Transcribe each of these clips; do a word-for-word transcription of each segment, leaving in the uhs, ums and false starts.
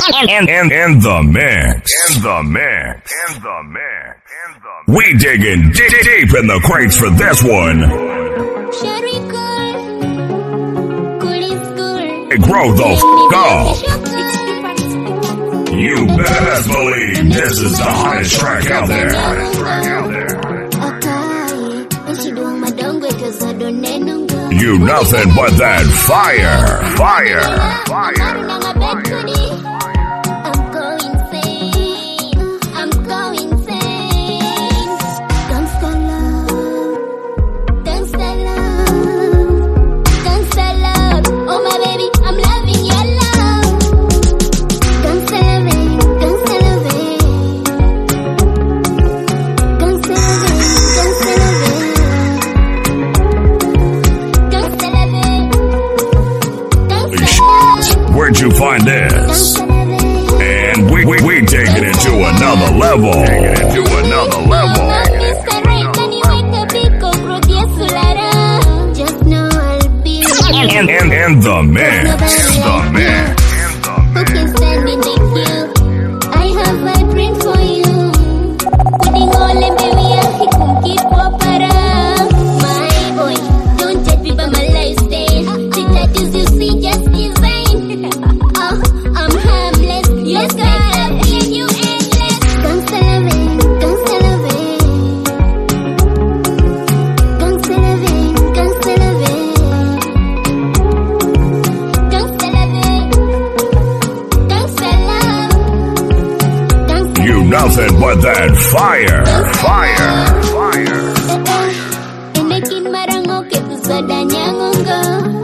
And in, in the mix. In the mix. In the mix. In the We digging deep, deep in the crates for this one. Hey, grow the f*** up. You best believe this is the hottest track out there. Hottest track out there. You nothing but that fire. Fire. Fire. I'm going insane. I'm going insane. Gangsta love. Gangsta love. Gangsta love. Oh my baby, I'm loving your love. Gangsta loving. Gangsta loving. Gangsta loving. Gangsta loving. Gangsta loving. Where'd you find this? And we, we, we taking it to another level. Taking it to another level. And, and, and the mix. The mix. Who can stand in the queue? I have my print for you. Putting all in baby, I can keep up around. My boy, don't judge me by my lifestyle. The tattoos you see just design. Oh, I'm harmless. Yes, I love you endless. Gangsta loving, gangsta loving. Gangsta loving, gangsta loving. Gangsta loving. Gangsta love. Gangsta You nothing but that fire. Fire. Fire. Enekin marango ke kusada nyangongo.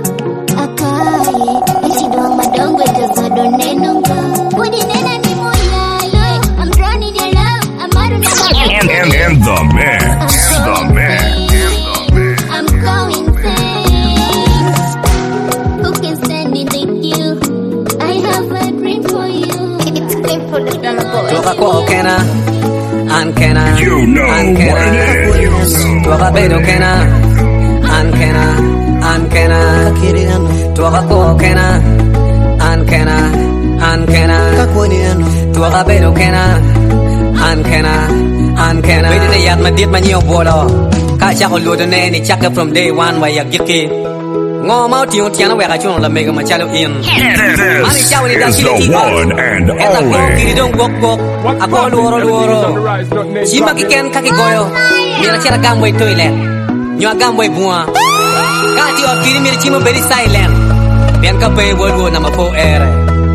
Akaye, ishi doang madongo itazodo nenongo. Budi nena ni moyale. I'm drowning in love. I'm out of my And, and, and the mix. The mix. I'm going insane. Who can stand in the queue? I have a dream for you. It's time for the drama boy. Tuaka ko kena, an kena, You know an what it is. Tuaka bedo kena, an kena, an kena, tuaka ko kena, an kena, an kena, tuaka bedo kena, an kena, an kena. Bedo ne yat madit manyo bolo, ka chako ludo ne ni chaka from day one wa yak giki. Ngo mau tiong tiang na weka chuno la mega machalo in. Mani This chao ni is the one and Eta ko kiri only. dong gok gok, ako luoro luoro. Chima kiken kaki goyo, mira chera gamwe toilet, nywa gamwe bua. Kati of kiri mira chima very silent. Bian ka pe world war number four ere.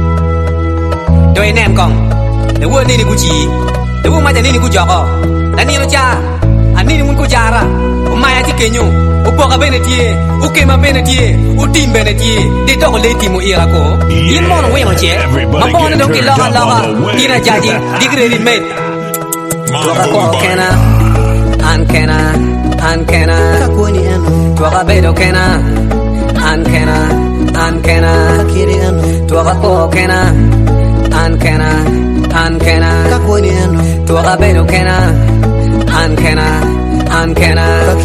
Doi nem kong, the word nini kuchi, the word maja nini kujoko. Tani no cha, anini mun kujara. Umaya ti kenyu, upoka benetie, ukema benetie, utim benetie. De dog leti mo ira ko. Yin mon wengo che. Everybody Mabon get dong ki turned loga up loga. on the way. Nina jaji, digre mate. Tuaka ko kena, an kena, an kena. Tuaka bedo kena, an kena, an kena. Tuaka ko kena, an kena, an kena. Tuaka bedo kena, an kena, an kena.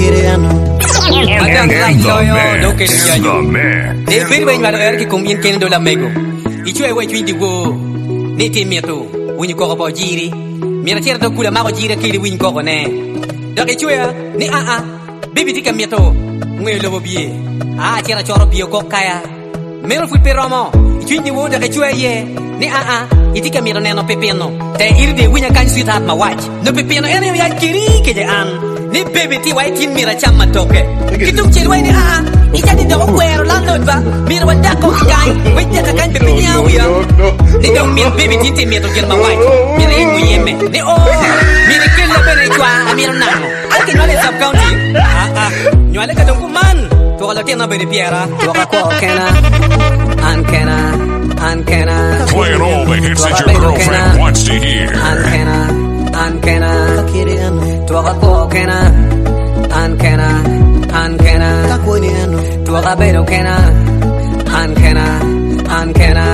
And, and, and the mix. The mix. De bir wen wala er ki kum yin ken do la mego. Ichwe we twindi wo. Ni te mieto. Wini ko ko jiri. Mira tira to kula ma ko jiri ki wini ko ko ne. Da ke chwe ni a a. Bibi tika mieto. Ngwe lo bie. A tira choro bio ko kaya. Mero fu peromo. Twindi wo da ke chwe ye. Ni a a. Itika miro ne no pepeno. Te irde winya kan sweetheart ma watch. No pepeno ene ya kiri ke je an. Ni baby ti wai tin mira chama toke. Kitung chen wai ni a. Ija di do kwero landlord ba. Mira wada ko kai. Wai te kan baby nya wia. Ni do mi baby tin ti mira to germa wai. Mira ingu yeme. Ni o. Mira killa bene kwa amira nano. Alki no le sub county. Ah ah. Nyale ka dong kuman. To la tena bene piera. To ka ko kena. An kena. An kena. Playing all the hits that your girlfriend wants to hear. An kena. An kena. Tuaka ko kena, an kena, an kena. Tuaka bedo kena, an kena, an kena.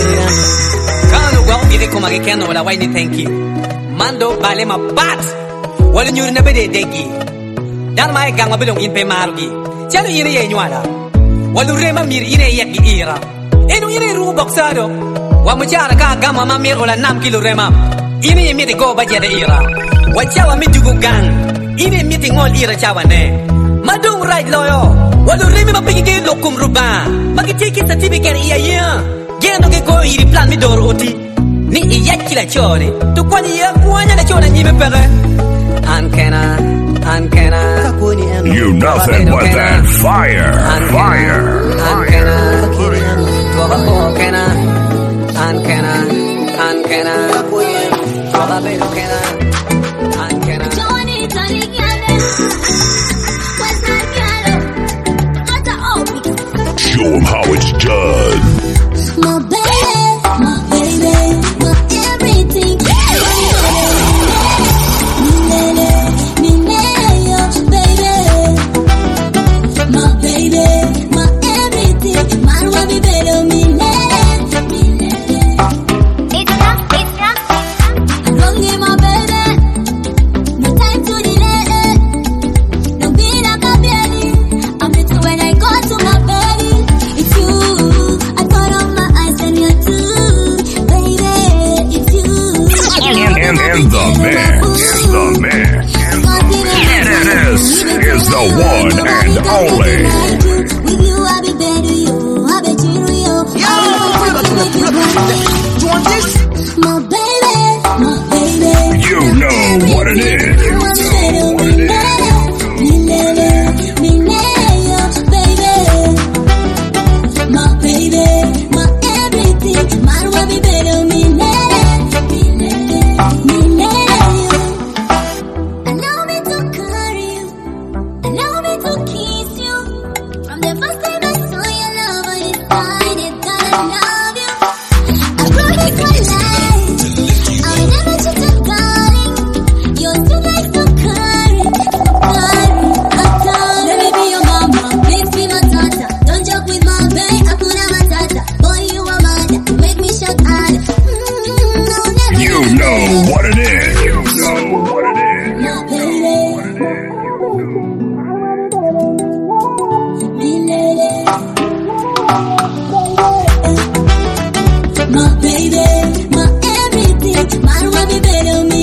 Kano gwa umiri kuma ke kena wala wai ni thank you. Mando bale ma bat, wala nyuri na bede degi. Dan mai gang ma belong in pe marugi. Chalo ine ye nyala, walu rema miri ine yek gi ira. Enu ine ru boxado, Wamuchara ka gama mamir ola nam kilo rema. Ini miti go baja de ira. Wachawa miti gugan. Ini miti ngol ira chawa ne. Madung right loyo. Walu rimi mapigi ke lokum ruba. Magitiki sa tibi ker iya iya. Gendo ke ko iri plan mi dor oti. Ni iya kila chore. Tu kwani ya kwanya na chore nyime pere. Ankena, ankena. You nothing but that fire, fire, Ankena, tuwa ko kena. Ankena, ankena. Tuwa bero kena. Ankena. Johnny, Johnny, Gale. What's that, Gale? What's the O? show them how it's done. My baby, my baby, my everything. My baby, my everything. Marwa mi bedo mi the one and only. With you, I'll be better, you. I'll be cheating you. My baby, my baby. You know what it is. You know what it is. My baby, my everything. Marwa be better, me allow me to carry you. Allow me to kiss you. From the first time I saw your love, I decided that I love you. I promise my life, I will never cheat you, darling. You're too nice to carry, to carry. Let me be your mama, please be my tata. Don't joke with my babe, Hakuna Matata. Boy, you are mad, make me shut out. Mm, I'll never You know what it is. You know what it is. My baby. My baby, my everything. Marwa be better, me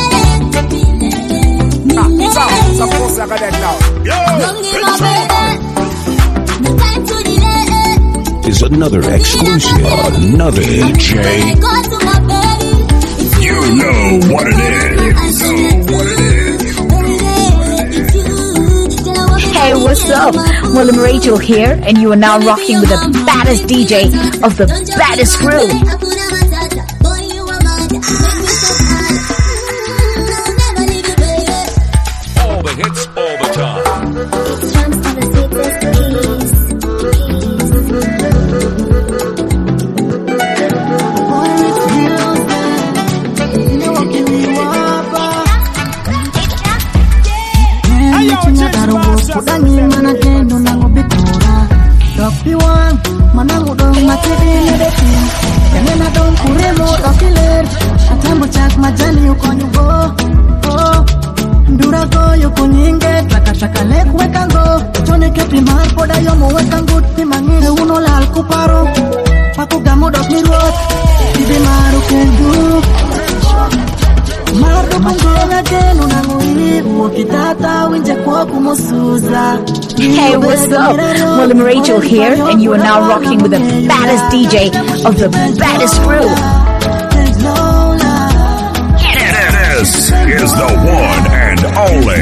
Is another exclusive, another D J. You know what it is. You know what it is. Hey, what's up? William Rachel here, and you are now rocking with the baddest D J of the baddest crew. All the hits, all the time. Majani uko nyugo, oh, ndura goyo kunyinge, taka taka lek wekango, chone kepi mar poda yomo wekangut, timangire uno lal kuparo, paku gamo dok mirot, ibe maru kendu, maru mangena genu nangui, uokitata winje kwa kumusuza. Hey, what's up? William Rachel here, and you are now rocking with the baddest D J of the baddest crew. This is the one and only.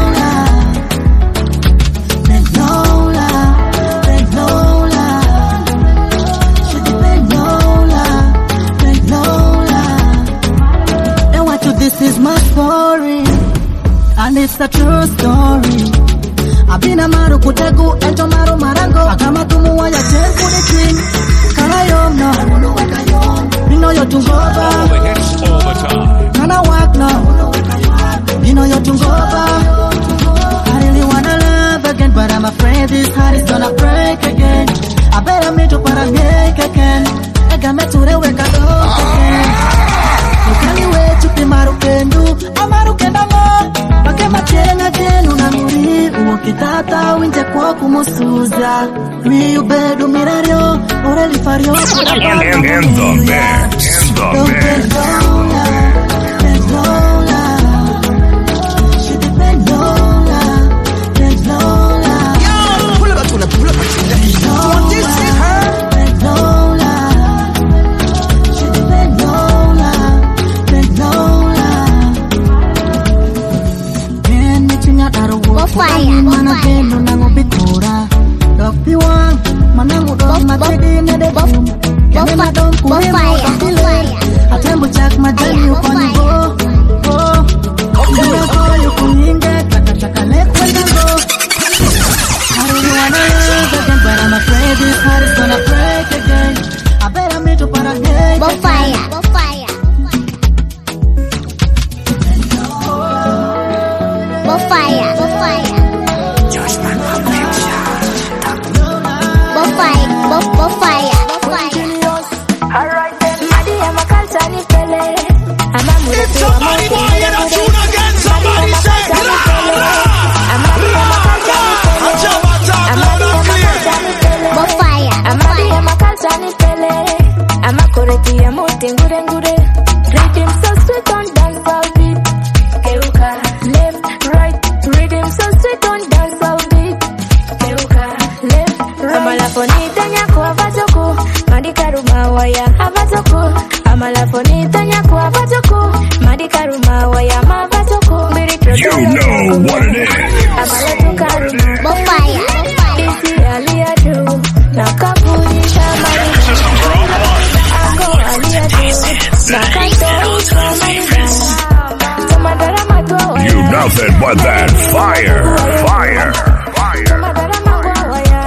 This is my story, and it's a true story. Abina maru kutegu ento maru marango akama tumuwa ya tenku ni twin karayom no Bino yo tungoba All the hits, all the time. Nana wak no Bino yo tungoba I really wanna love again, but I'm afraid this heart is gonna break again. I better meet you para make again. Ega me ture weka do again. Ukani we chupi maru kendu amaru kenda mo Bake machenga genu na muri Uokitata winje kwa kumusuza mi ubedu mirario ore li fario And, and, and the mix, and the mix. Fire, mana kendo nango bitura dok piwang mana ngudon matedi na de bom kene madom kure mo kapile atembo chak madani ukoni go go kene go yukuninge kaka chaka lek wenda go I really wanna love again but I'm afraid this heart is gonna break again I better meet to para again Bo fire, bo fire Bo fire, bo fire Fire, bo, bo fire, bo fire. Alright then, Madi, I'm a Kalsani Pele. I'm a Murati, I'm a Somebody say I'm Madi, I'm a Kalsani Pele. I'm Madi, I'm a Kalsani Pele. Bo fire, I'm Madi, I'm a Kalsani Pele. I'm a Koreti, I'm a Tingure Ngure. Rhythm so sweet on dance all beat. Keuka, left, right. Rhythm so sweet on dance all beat. Keuka, left, right. Amalafoni nyako abatoko Madikaruma waya abatoko Amalafoni nyako abatoko Madikaruma waya mabatoko You know what it is. Amalatukaruma bo fire, bo fire. Isi aliyatu Nakapunisha marina Ako aliyatu Nakatoisha marina Tomadara matwa waya You nothing but that fire, fire, fire. Tomadara matwa waya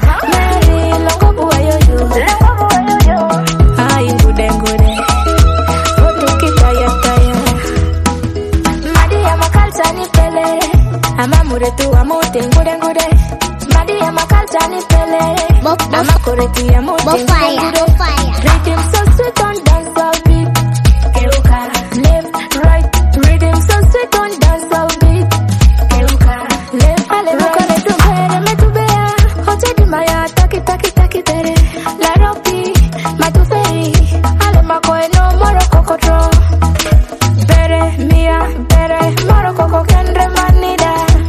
Amamuretu amote ngure ngure Madi amakaltani pele Amakoreti amote Bo fire, bo fire. Rhythm so sweet on dance all beat Keuka, left, right Rhythm so sweet on dance all beat Keuka, left, ale mukone tubere metubea Hoche di maya taki taki taki tere La ropi, matufei Ale makoe no moro kokotro Bere, mia, bere Moro koko kendre manida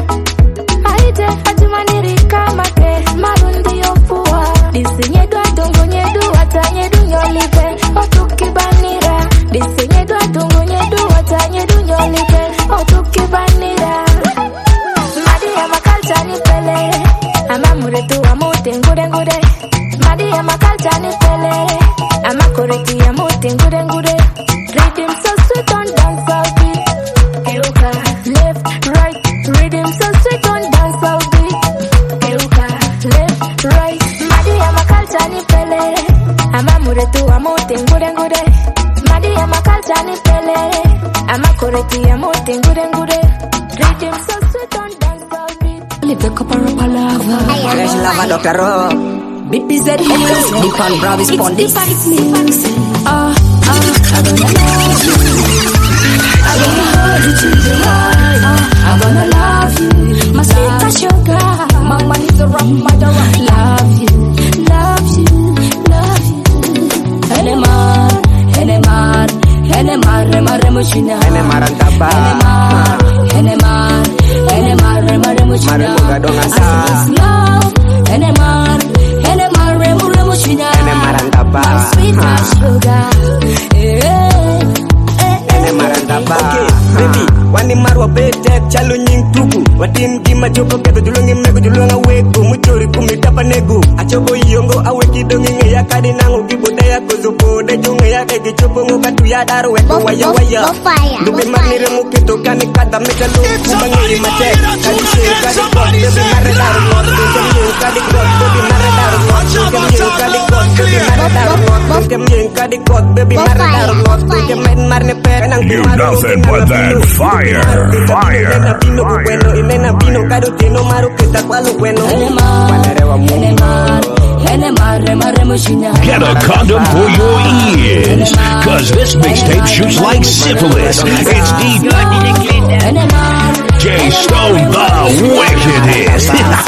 Aite, ajumaniri kamate Marundi yofua Disinye dwa dungu nyedu Wata nyedu nyolipe Otuki banira Disinye dwa dungu nyedu Wata nyedu nyolipe Otuki banira Madi ya makalchani pele Ama muretu amote ngure ngure Madi ya makalchani pele Ama koreti amote ngure ngure Rhythm so sweet on dance all beat Keuka, left, right Rhythm so sweet on dance all beat Keuka, left, right Madi ya makalchani pele Ama muretu amote ngure ngure Madi ya makalchani pele Ama koreti amote ngure ngure Rhythm so sweet on dance all beat Live up a palava Fire, lava Doctor Ro B P Z Echoes Deep on Bravis Pondis Ah, ah, I wanna love you I wanna hold you till the light I wanna love you My sweet sugar Mama need the rock, my the rock Love you, love you, love you Enemar, Enemar Enemar, Remar, Remushina Enemar, Antapa Enemar, Enemar Enemar, Remar, Remushina Marimuga Dongasa Love, Enemar Enemar, Remu, Remushina Enemar, Antapa My sweet sugar Enemar, Antapa Okay, baby Wani marwa bete Chalo nying tuku Watim gima joko kedo Julungi mego julunga wego Muchori kumitapa nego Achobo yongo awe kidongi ngeya Kadi nangu gibodaya kozopo Dejunge ya kegi chopo Ngoka tuya daro weko waya waya bo fire, bo Lupi manire fire. muketo Kani kata meka lo Kumangi mate Kadi shiri kadi god Baby mare daro not Kem yu kadi god Baby mare daro not Kem yu kadi god Baby mare daro not Kem yu kadi god Baby mare daro not Kem men marne pe You nothing but that fire, fire, fire. Get a condom for your ears, cause this mixtape shoots like syphilis. It's deep. J Stone the wickedest.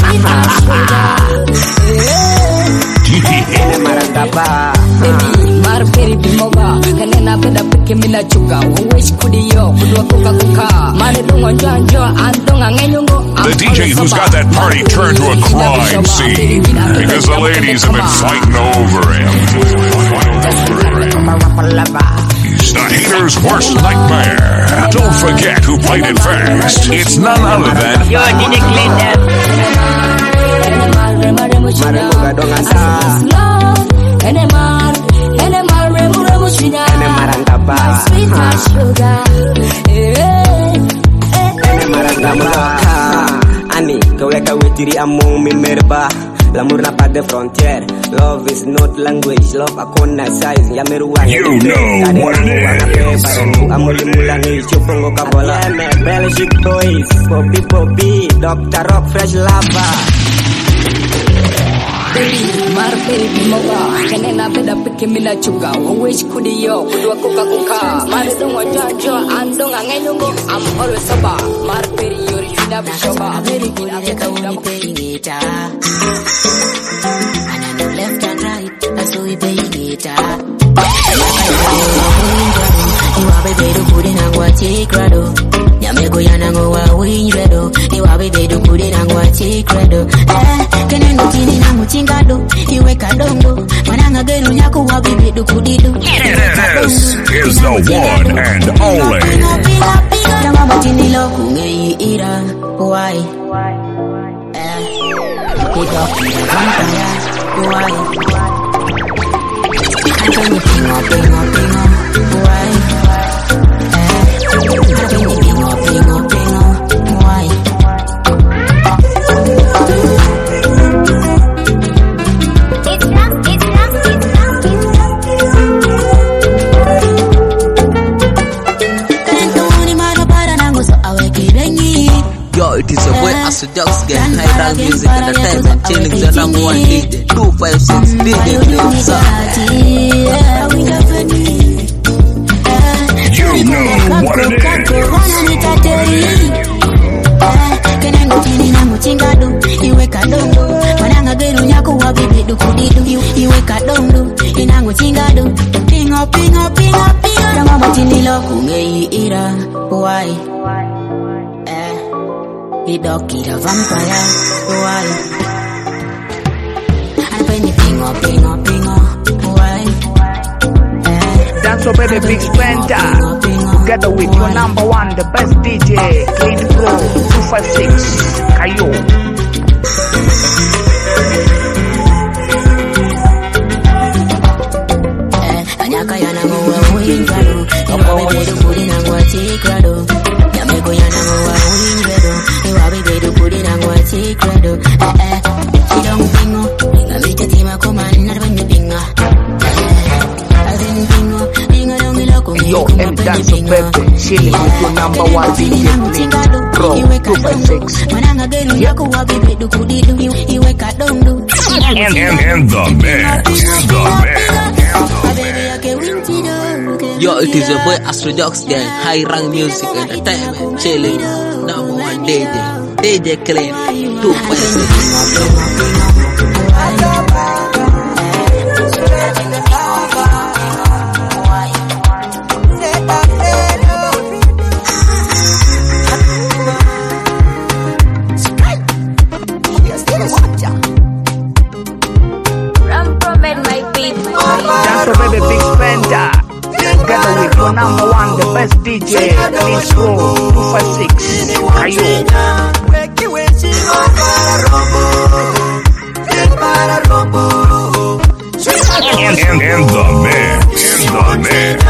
Baby, marperi bimoga, kanena beda peke mina chuga. Wish kudiyo, kudwa kuka kuka. Mane dungo njo andonga ngenyungo. The D J who's got that party turned to a crime scene because the ladies have been fighting over him. He's the hater's worst nightmare. Don't forget who played it first. It's none other than Yo, D J Glenda. Ani, kaweka witiri among mimerba. L'amour n'a pas de frontières. Love is not language. Love akona size. Ya meruang. You know what it is. Amuli mulangi chupongo kabola. Belgic boys. Poppy poppy. Doctor Rock fresh lava. Baby, marperi bimoga, kanena beda peke mina chuga. Wish kudiyo, kudwa kuka kuka. Mane dungo njo andonga ngenyungo. I'm always sober. Marperi yori hina bishoba. Very good, I get a winnie paying it. And I know left and right, that's who we paying it. You are baby to put in and watch it grado. Yamego yanango wa winredo. You are baby to put in and watch it grado. Eh, kenendo tini na muchingado. Iwe kadongo. Mananga genu nyako wa baby to kudido. This is the one and only. Nama batini loku ngeyi ira. Why? Eh, pick up the vampire. Why? I'm trying to ping up, ping up, ping up. Why? I'm trying to ping up, ping up, ping up. Why? It's rough, it's rough, it's rough, it's Yo, it is a boy Asodox gang, high rank music entertainment, chilling the number one D J, two five six D J Glitz. You know what it is. Kenendo tini na muchingado, iwe kadongo. Mananga geru nyako wa bibi dukudidu. Iwe kadongo, inangu chingado. Pingo, pingo, pingo, pingo. Nama batini loku ngeyi ira. Why? Eh, idokira vampire. Why? Anapeni pingo, pingo, pingo. Why? Eh, Dance baby Big Spender. Together with your number one, the best D J, Clean Pro two five six, Kayo. Anyaka yana mwa wingado, iwa bebe do kuri na mwa tikrado. Yamego yana mwa wingado, iwa bebe do kuri na mwa tikrado. Eh eh, chidong pingo, inga vita tima kuman narvani pinga. Eh, azin pingo, pinga dong iloko. Yo, and dance baby, chilling with your number one D J, Clean Pro two five six. Mananga geru yako wa bebe do kudidu, iwe kadongo. And, and, and the mix, the mix. Yo, it is your boy Asodox gang, high rank music entertainment, chilling number one D J, D J Clean two five six. Dance baby Big Spender. Together with your number one, the best D J, Clean Pro two five six, Kayo. And, and, and the mix, the mix.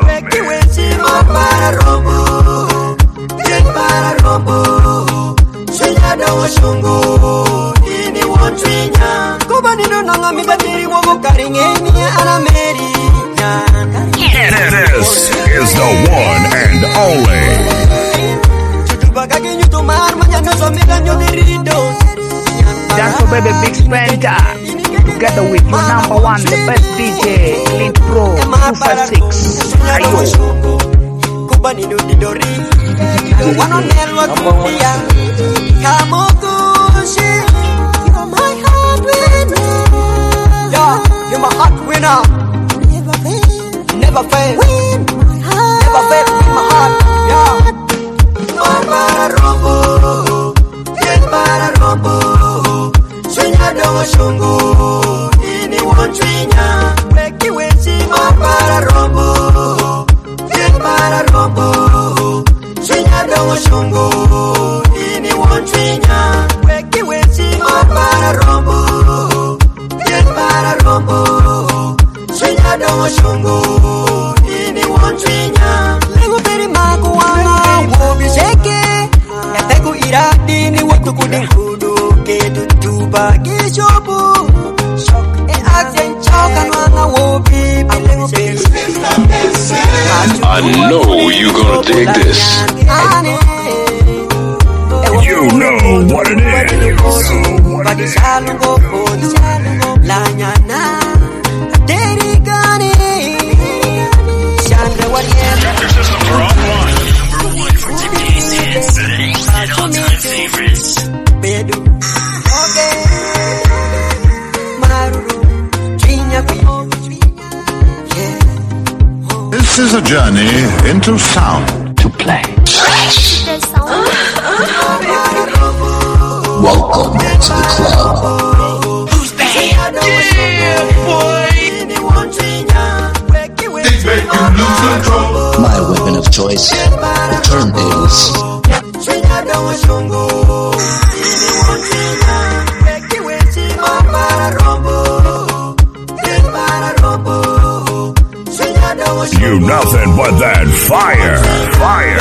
This is the one and only. Dance baby Big Spender. Together with your number one, the best D J, Clean Pro two five six, Kayo. bani no didori. One nelwa kumbia. Kamokushi. You're my heart winner. Yeah, you're my heart winner. Never fail. Never fail. Win my heart. Never fail with my heart. Yeah. Mama rombo. Get para rombo. Sunya dogo shungu. Ini wontrinya. Weki wesi mama rombo. Get para rombo. Sunya dogo shungu. Ini wontrinya. Weki wesi mama rombo. Get para rombo. Sunya dogo shungu. Ini wontrinya. Lego peri maku wanga. Wobi sheke. Etegu iradi ni watu kudinkudu. Kedu tuba kishobu. Shock e accent choka nwanga wobi. Lego peri. I know you gonna dig this. You know what it is. You know what it is. Your systems are offline. Number one for today's hits and all-time favorites. This is a journey into sound. To play. Welcome to the club. Who's that? Yeah, boy. My weapon of choice, the turntables. You nothing but that fire, fire,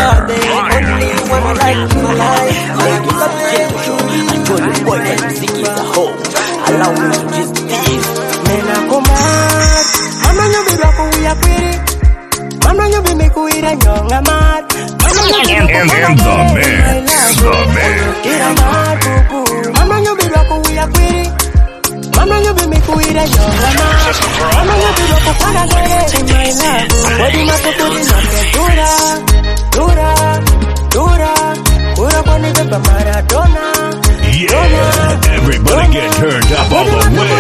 Allow me to just this. Men are command. Mama, you be like we are pretty. Mama, you be make we a young amad. and, and, and the mix, the mix. Mama, you be like we are pretty. Mama, you be make we a young amad. Mama, you be like we are pretty. My love, body matter to the market. Dura, dura, dura, dura, pone de Maradona. Yeah, everybody get turned up all the way.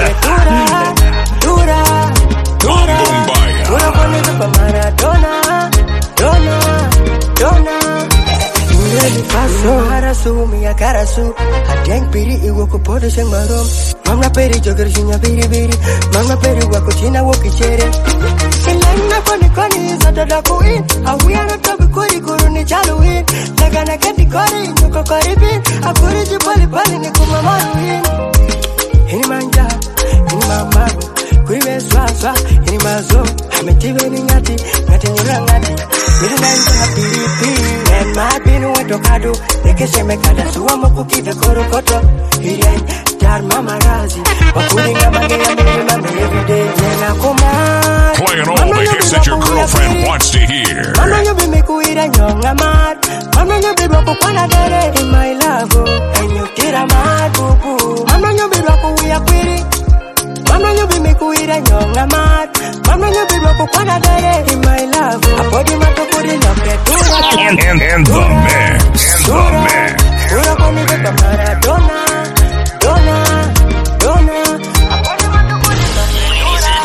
Dura, dura, dura, pone de Maradona, Dona, Dona. Ule paso, harasu, miya karasu. Hadeng piri iwo kupode seng marom. Mama peri joger sinya biri biri. Mama peri wako china woki chere. Selena koni koni zadada kuin. Awiyana tabi kuri kuru ni chaluin. Lagana keti kori nyuko koribin. Akuri jipali pali ni kumamaruin. Hini manja, hini mamago. Kuriwe swa swa, hini mazo. Hametiwe ni ngati, ngati nyura ngati. Miri nanja piri piri. En mapinu weto kado. Neke seme kada suwa mokuki de koro koto. Hirei, dar mama razi. Wakuri nga mange ya miri mame everyday. Nena kuma. Playing all the hits that your girlfriend wants to hear. Mama you be me kuira nyonga mad. Mama you be boko kwana dere in my love. And you kira mad bubu. Mama you be boko we are query. Mama you be me kuira nyonga mad. Mama you be boko kwana dere in my love. Apodi mato kuri loke dura. And, and, and the mix, the mix. Dura koni beba Maradona, Dona, Dona. Apodi mato kuri loke dura.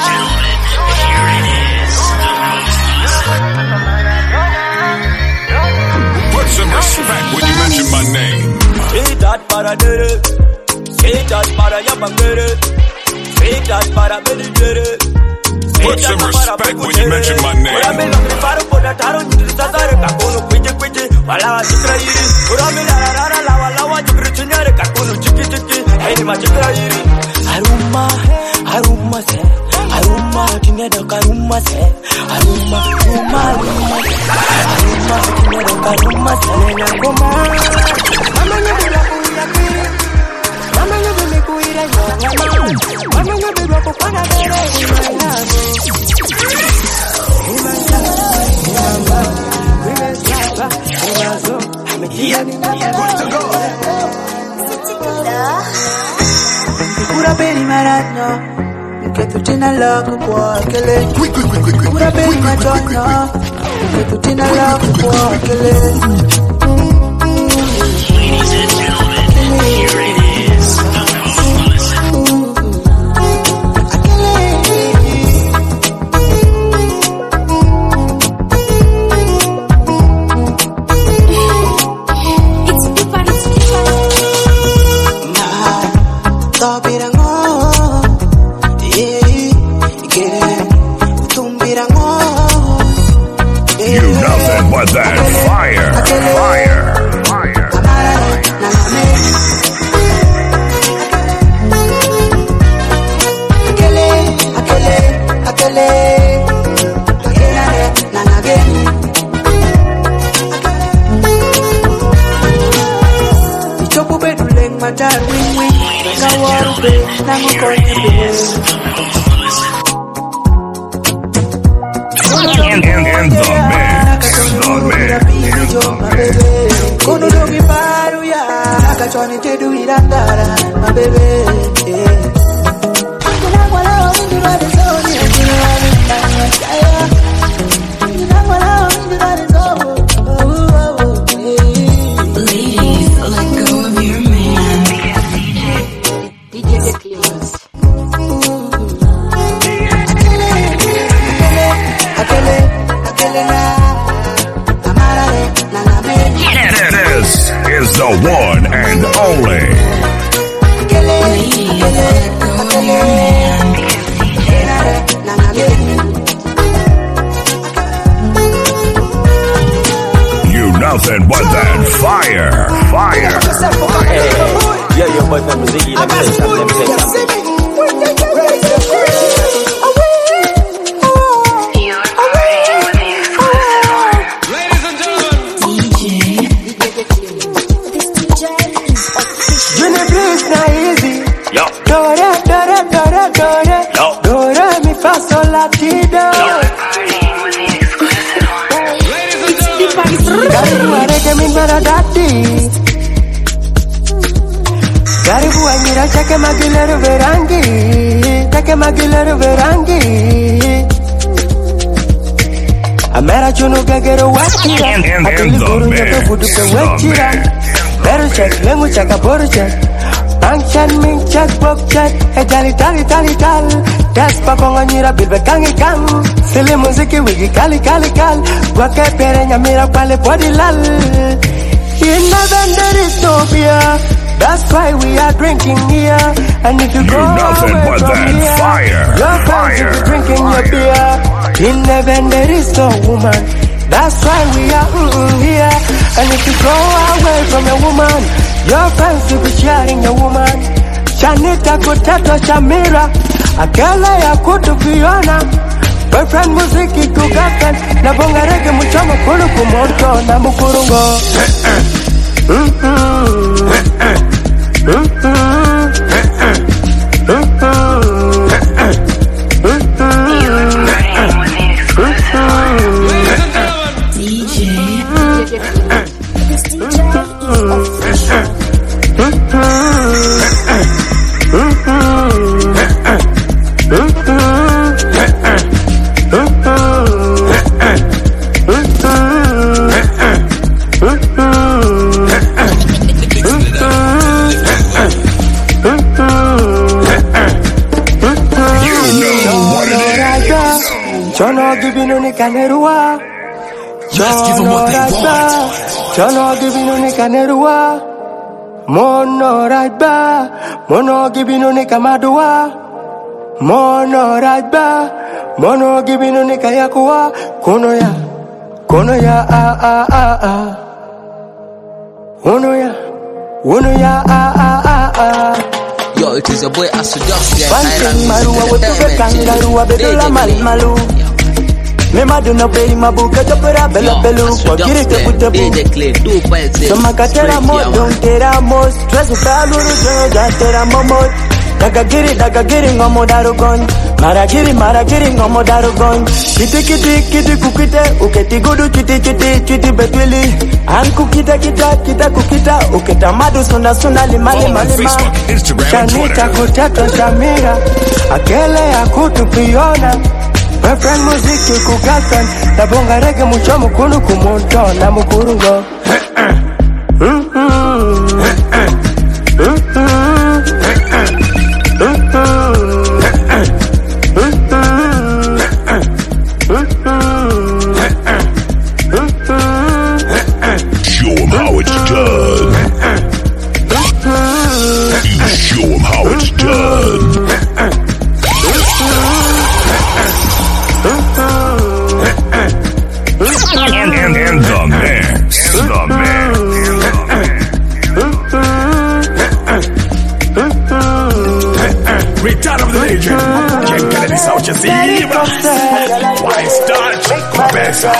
Put some respect when you mention my name. Say that para dere. Say that para yabangere. Say that para bedere. Put some respect when you mention my name. Aruma, aruma se, aruma tinedo karuma se, aruma, aruma, aruma tinedo karuma se. Nena koma, mama nyabula kuira kuira, mama nyabula kuira nyama, mama nyabula kukwana dere my love. Pura peri maratno, che tu te ne loco qua, che le pura peri maratno, Kutina love for Akele. Ladies and gentlemen, here it is. It's different, it's different. Nah, Tobirango, yeah, get it. Tumbirango, You nothing but that fire, fire, fire. Akele, Akele, Akele, Akele, Nanage. Ichoku beduleng madar wing wing, kawaru be, nangu konye be. In, in, in the mix, the mix. Kono dogi baru ya, kachoni tedu irandara, my baby. Akuna wala windu wale zoni, akuna wale kanya kaya. Akuna wala windu wale zoni, oh oh oh. Ladies, let go of your man. D J get close. Akele, Akele na, amarale, naname. This is the one and only. Ladies, let go of your man. You nothing but that fire, fire. Yeah, your boy from Ziggy, let me say something, let me say something. Yo. Dore, dore, dore, dore. Yo. Dore, mi fa sol la ti do. Karibu areke min baradati. Karibu anyira chake magileru verangi. Chake magileru verangi. Amera chunu gagero wachira. In, in, in Akili the guru mix, nyoto budu ke the wachira. mix. Beru check, lengu chaka boru check. Bang chat, ming chat, bok chat. Hey jali tali tali tal. Das pa konga nyira bilbe kangi kang. Sili muziki wigi kali kali kal. Wake pere nyamira kwale body lal. In heaven there is no beer. That's why we are drinking here. And if you, You go nothing away but from that here, fire, your friends fire, will be drinking your fire. beer. In heaven there is no woman. That's why we are mm-mm here. And if you go away from your woman, your friends will be sharing your woman. Shanita Kutato Shamira, Akela ya kutu Fiona. Boyfriend muziki kugakan, na bonga rege muchama kulu kumoto na mukurungo. D J. This D J is official. Chono giving ni kanerua. Chono raiba. Chono giving ni kanerua. Mono raiba. Mono giving ni kamadua. Mono raiba. Mono giving ni kayakua. Kono ya. Kono ya ah ah ah ah. Uno ya. Uno ya ah ah ah ah. Yo, it is your boy Astrodox, yeah. Banting marua wetuke kangarua bedula mal malu. Me maduna pei mabuka chopera bela belu. Wakiri te pute bu. Soma katera mo don tera mo. Stress utaluru joja tera momo. Daga giri daga giri ngomo darugon. Mara giri mara giri ngomo darugon. Kiti kiti kiti kukite. Uketi gudu kiti kiti kiti betwili. Anku kita kita kita kukita. Uketa madu sunda sunda lima lima lima. Shanita kutato Shamira. Akele ya kutu Fiona. My friend muziki ku girlfriend na bonga reggae mucho mukunu kumonto na mukurungo. Show 'em how it's done. You show 'em how it's done. And, and, and the mix, the mix, Return of the legend. Can't get this out, you see. Why start? Começa.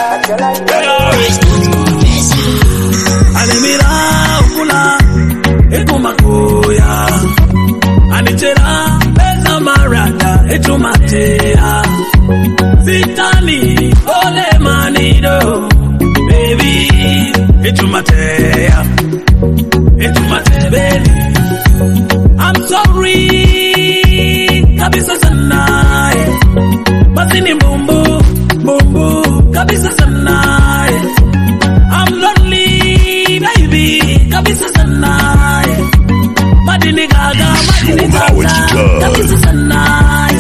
Alemira ukula ekumakuya Anitera beza marada etumatea Vitani ole manido baby etumatea etumatea baby I'm sorry kabisa sanai Basini bumbu bumbu kabisa sanai I'm lonely baby kabisa sanai Madini gaga madini gaga kabisa sanai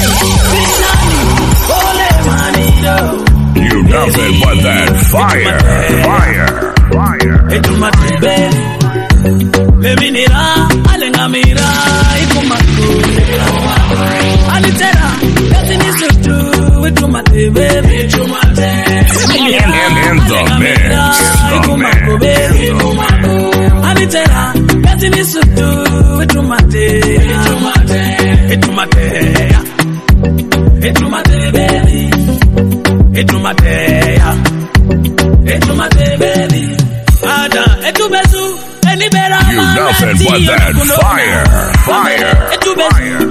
Ole manido You nothing but that fire, fire, fire. etumatea Leminira, alengamira, ikumakuya Alitera, yatini sutu, itumate baby, itumate And, and, and the mix, the mix. Alitera, yatini sutu, itumate Itumate, itumate Itumate baby Itumate Itumate baby Ada, etubezu You nothing but that fire, fire, fire.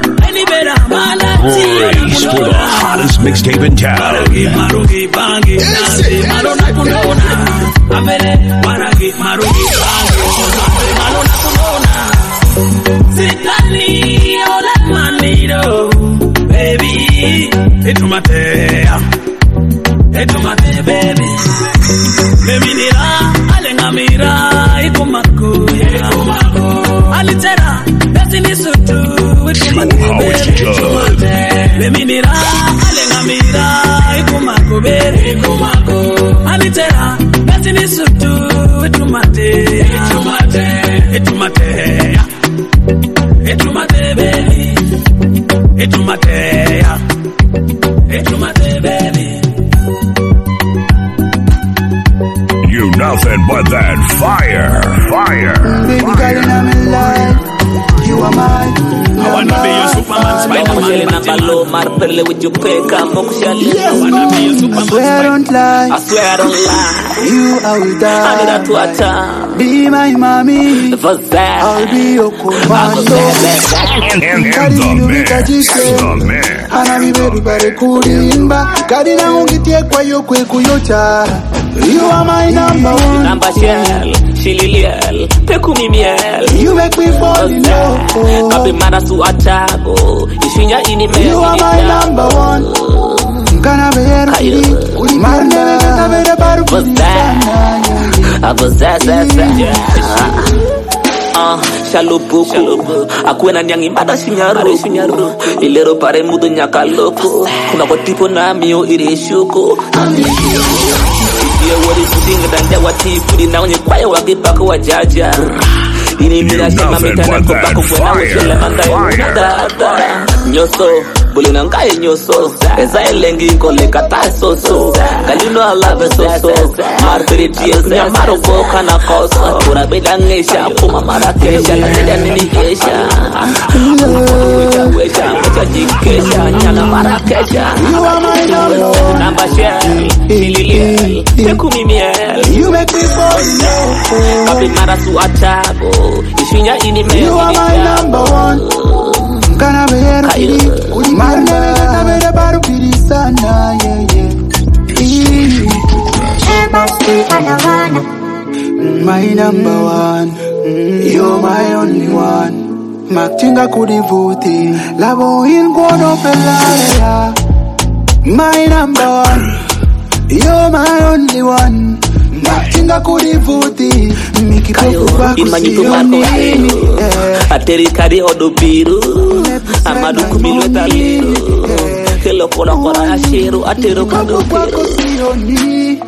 Race for the hottest mixtape in town. Sitani ole manido baby etumatea etumatea baby leminira alengamira ikumakuya alitera yatini sutu ikumakuya leminira alengamira ikumakubere ikumaku alitera yatini sutu ikumatea etumatea etumatea baby etumatea etumatea baby You nothing but that fire, fire, Baby girl in my life, you are mine. I wanna be your Superman, Spider-Man, Marperle with your pick, I'm Yes, I swear I don't lie. I swear I don't lie. You, I will die. I need a tuata. Be my mommy. For that, I'll be your commando. and, and, and the mix, the mix. Anamiberu bare kulimba. Kadina ungitie kwa yo kwe kuyocha. You are my number one. Number shell, shililiel, pekumimiel. You make me fall in love. Kabe mara su achago. Ishinya ini You are my number one. Kana beru kiri. Marne vekata bere baru kiri sana. I was that, that, that. Ah, shalupuku. Akuena nyangi mada shinyaru, shinyaru. Ilero pare mudo nyaka loko. Kuna kwa tipo na mio irishuko. Yeah, what is the than that what he put in down your fire will get back wa jaja. Ini mira shema mitana ko back kwa na wele manga ya nyoso bulina ngai nyoso eza elengi ko le kata so so kalino ala be so so marpiri ties ya maroko kana kosa pura bedangesha puma marakesha la tenda nini kesha wesha wesha jikesha nyana marakesha namba shell ilili tekumimiel you make me fall in love kabi marasu achago ishinya ini me you are my number one kana beru kiri marne vekata bere baru kiri sana yeah yeah my number one you're my only one Machinga kudivuti labo in guano pelaya My number one, you're my only one. Machinga kurivuti, nikipokuwa kusioni. Ateri kari odo biru, amadu kumilwe taliru. Kelo kora kora ashiru, atero kado biru.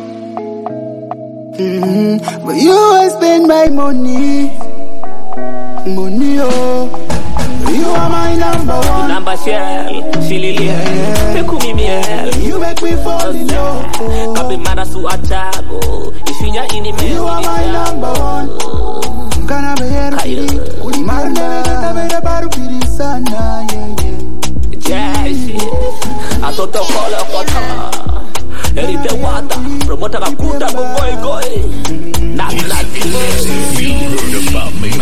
Mm-hmm. But you always spend my money, money oh. You are my number one. Number shell, shilili, pekumi miel. You make me fall in love. Kabe mara su achago, ishinya ini me. You are my number one. Kana beher kiri, ulimarna na bera baru kiri sana, yeah yeah. Jesse, atoto kola kota. Erite wata, promota kakuta boy boy. Not like you heard about me.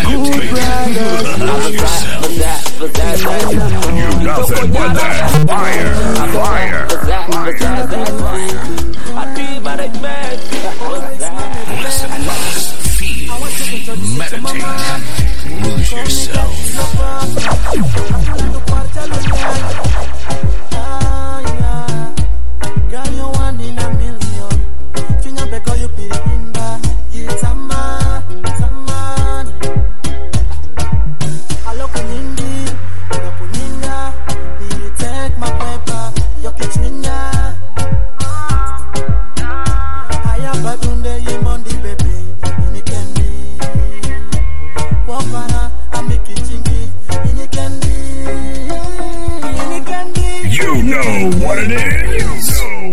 You nothing but that fire, fire, Listen, feel, meditate, lose yourself. Girl, you one in a million. Finger back or you put it in back. It's a man, it's a man. I look in Indy, I look in India. You take my paper, you kitchen ya. I have a dunde, you mondi baby. In the candy. Wapana, I'm the kitchen. In the candy. In the candy. You know what it is.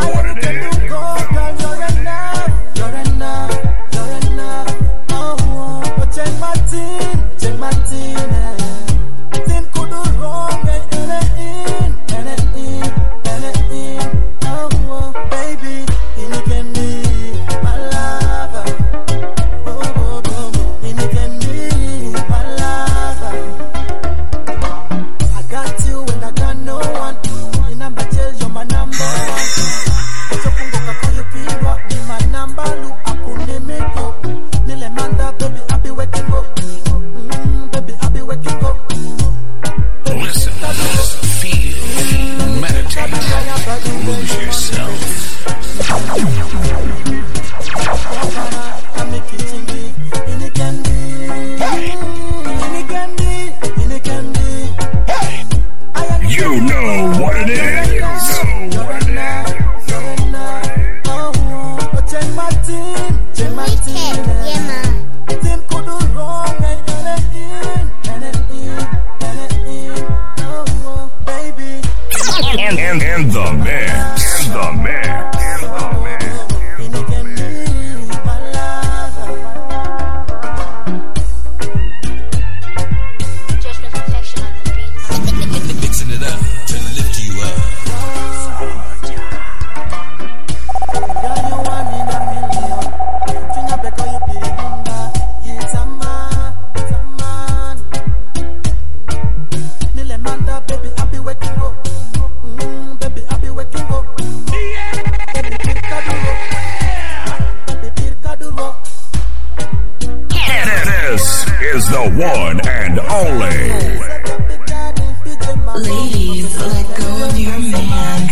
Is the one and only. Ladies, let go of your man.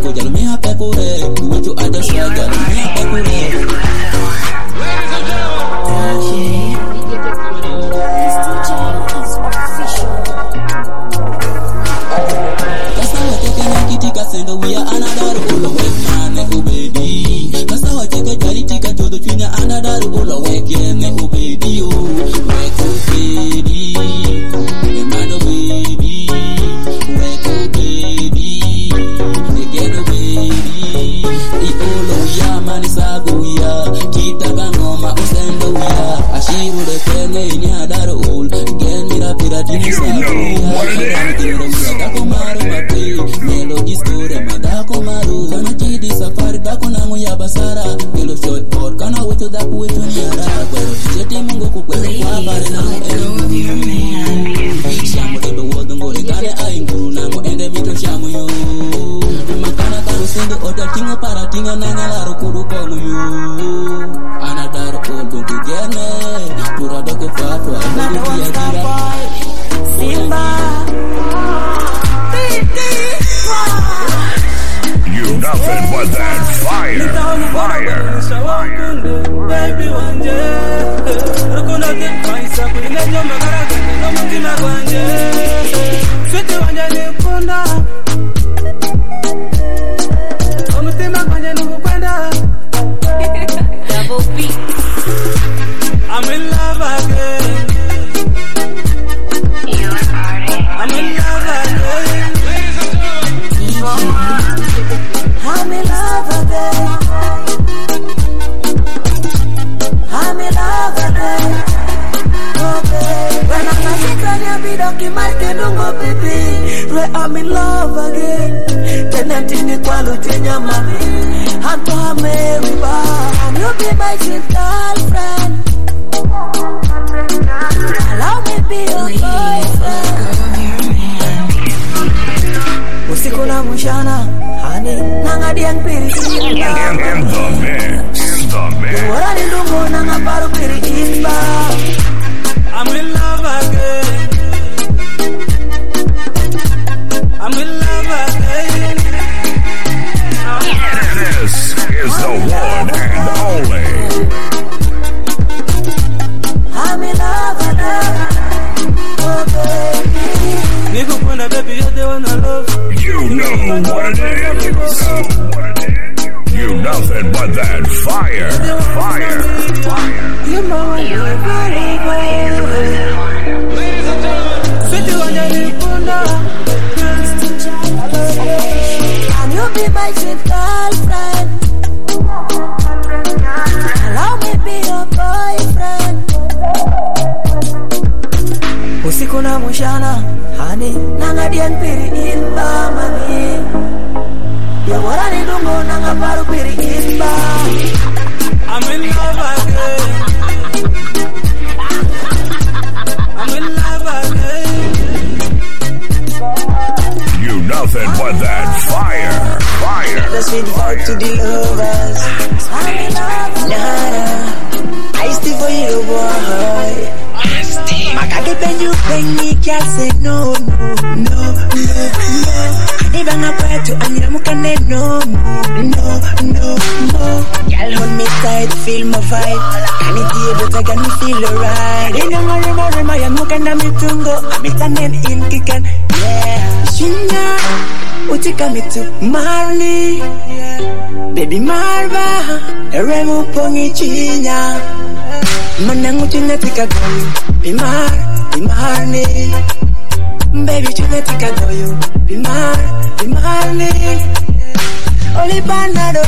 ko jalo me happy kure. What you other side jalo me happy kure. Sendo we are another all away man obedi. Kasa wa cheke jari tika todo chunya another all away game obedi oh. Wake obedi. Man obedi. Wake obedi. Again obedi. Ikolo ya mani sago ya. Kita kanoma usendo ya. Ashiru de pene ini adaro all. Again mira pirati ni sago ya. Dako maru mapi. Melody story madako maru. Zana chidi safari dako nangu ya basara. Kilo short board kana wetu dako wetu nyara. Kwero cheti mungu kukwero kwa bare nangu ende. Shamu debe wodo ngore kare ainguru nangu ende mito shamu yo. Makana kanu sende oda tingo para tinga nanga laro kuru kongu yo. Anadaro odo kugene. Pura doko fatwa. Nada wanstapa Simba. You nothing but that fire, fire, fire. Baby wanje, rukuna kitwaisa kuina nyoma garaka no mungina wanje. Switi wanje nikunda, omutima wanje nukwenda. Double beat. I'm in love again. I'm in love again. I'm in love again. I'm in love again. Oh baby, when I'm a sick and you be ducking my kedungo baby. Where I'm in love again. Tenantini kwalu jenya mami. Anto hameri ba. And you be my sweet girlfriend. Allow me be your boyfriend. Usiku na mchana, honey, nanga diang piri inba. In the mix, in the mix. Wara ni dungo nanga paru piri inba. I'm in love again. I'm in love again. This is the one and only. I'm in love again. Oh baby. Nigga, when a baby, you're the one I love. You know what it is. You nothing but that fire, fire, fire. You know you're very well. Switi wanje nikunda. And you be my sweet girlfriend. Allow me be your boyfriend. Usiku na mchana, honey, nanga dian piri inba mami. Ya wara ni dungo nanga paru piri inba. I'm in love again. I'm in love again. You nothing but that fire, fire. The sweet vibe to the lovers. Nada, I still for you, boy. Makage penyu penyi can't say no, no, no, no, no. Anibanga kwetu anyamukane no, no, no, no. Girl hold me tight, feel my vibe. Can it be able to get me feel alright? Inga rima rima yamukana mitungo, amitanen in kikan, yeah. Shinya, utika mitu marni, baby marva, eremu pongi chinya. Manangu tunatika goyo, bimar, bimar ne. Baby tunatika goyo, bimar, bimar ne. Oli banado,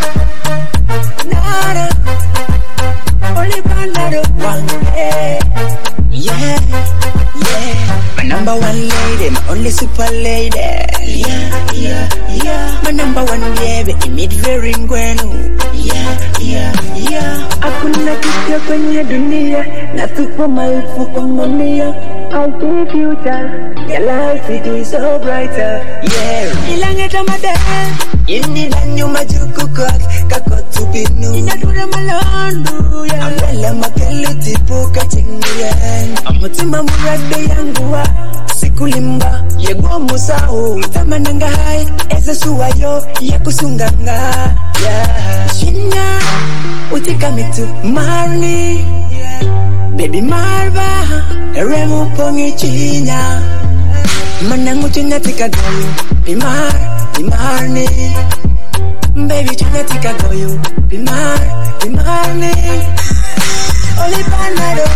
nada. Oli banado, one day. Yeah, yeah. My number one lady, my only super lady. Yeah, yeah, yeah. My number one baby, imid very ngwenu. Yeah, yeah, yeah. Hakuna kitu kwenye dunia na tupo maelfu kwa mamia. I'll give you that. Your life it is so brighter. Yeah. Ilangeta made. Ini danyo majuku kwa kakotu binu. Inadura malondu ya. Ambela makelu tipu kachingiyan. Amutima murade yanguwa. sikulimba yego musao tamananga hai eza suwayo yakusunganga yeah chinya utika mitu marni baby marva remu pongi chinya manangu tunatika goyo bimar bimarni baby tunatika goyo bimar bimarni oli panado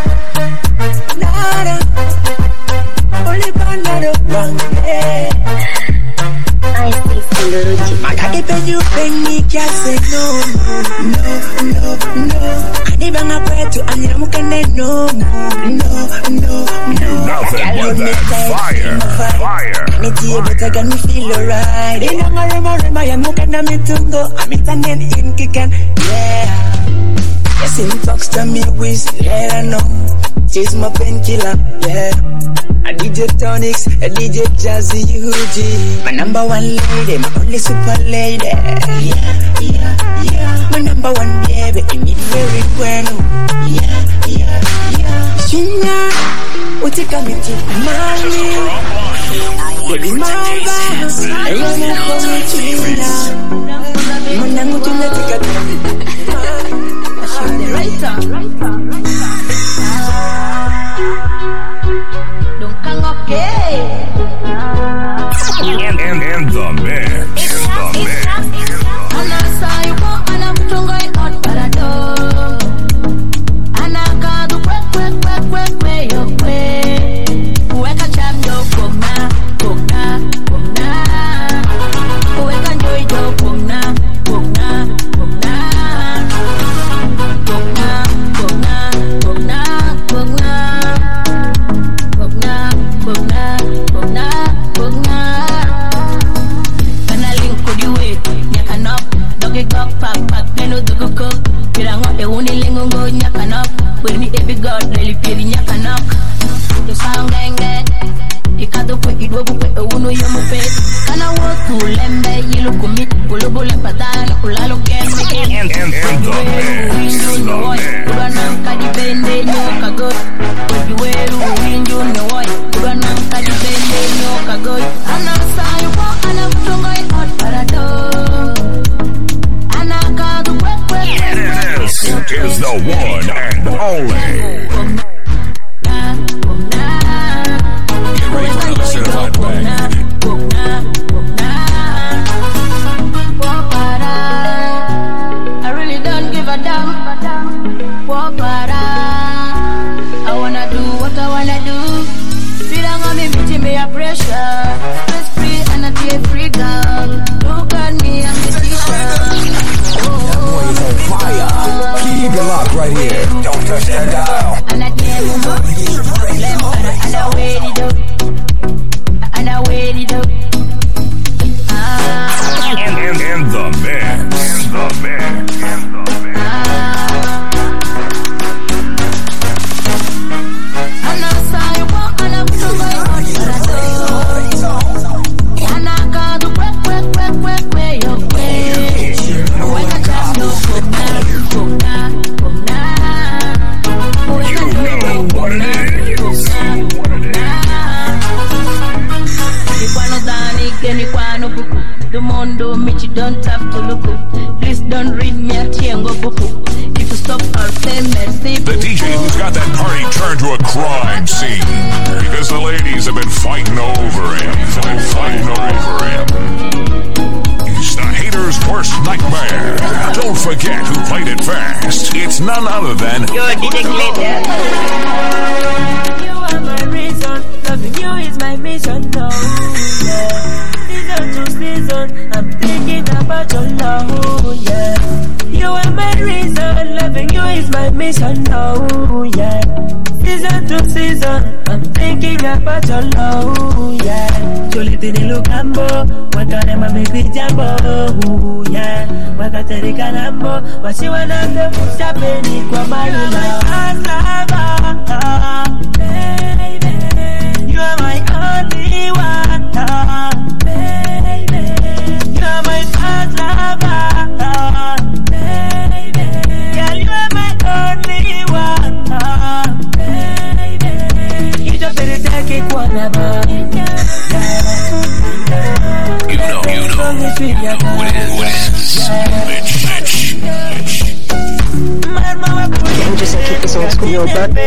nada oli panado bange I see Sandorochi Makake penyu penyi kya say no no no no Anibanga kwetu anira mukane no no no no Nothing but that fire, fire. Nitiye bota got me feel alright Inanga rema rema ya mukana mitungo Amitanen in kikan yeah Yes him talks to me with let her know she's my painkiller yeah a D J Tonics, a D J Jazzy U G my number one lady, my only super lady yeah, yeah, yeah my number one baby, in it very bueno yeah, yeah, yeah Shinya, utika miti mali baby marva, ayana komi china manangu tunatika right on, right on, right on In, in, in the mix, in the mix. And I saw you walk and I'm going out for a door. And I got the quick, quick, quick, quick, quick, your way. Wake a chap, yo, come na, come na, come na. Wake a joy, yo, come na, come na, come na. Come na, come na, come na, come na. Come na, come na, come na, come na. Gok pak pak neno dugu ko pirango e woni lengo ngo nyaka nok with me every god really piri nyaka nok to sound genge ikado pe idwo bu pe wono yomo pe kana wo tu lembe yilu kumi bolo bolo patano ulalo gen me gen windu no way urana kadi bende nyoka god weru windu no way urana kadi bende nyoka god ana sai wo ana mutonga e hot parado. This is the one and only. Get ready for another certified bang. I really don't give a damn. I wanna do what I wanna do. Feel I'm gonna be me a pressure. Stress free and a tear free girl. Look at me, I'm the teacher. Boy is on fire. Keep it locked right here. Don't touch that dial. And I tell you what, and I wait it up, and I wait it up. Ah. In, in, in the mix, in the mix, in the mix. Ah. And I saw you walk, and I'm so very hot, but I do. And I got the quick, quick, quick, quick, quick, your way. When I come, no, come now, come now, come now. You know what it is. The mondo Mitch don't have to look up. Please don't read me a tiengo buku. If you stop our play mercy. The D J who's got that party turned to a crime scene because the ladies have been fighting over him. Been fighting over him. He's the hater's worst nightmare. Don't forget who played it first. It's none other than Yo, D J Glitter. You are my reason. Loving you is my mission. No, yeah. Season to season, I'm thinking about your love. Yeah. You are my reason. Loving you is my mission. No, yeah. Season to season, I'm thinking about your love. Yeah. Jolitini Lukambo, Wakanema Baby Jambo. Yeah. Wakateri Kalambo, Washiwana the Mushapeni kwa Marina. Baby, you are my only one. Baby, you are my first lover. Baby, girl, you are my only one. Baby, you just better take it one. What is, what is, bitch, bitch. Can't just keep this old school real bad.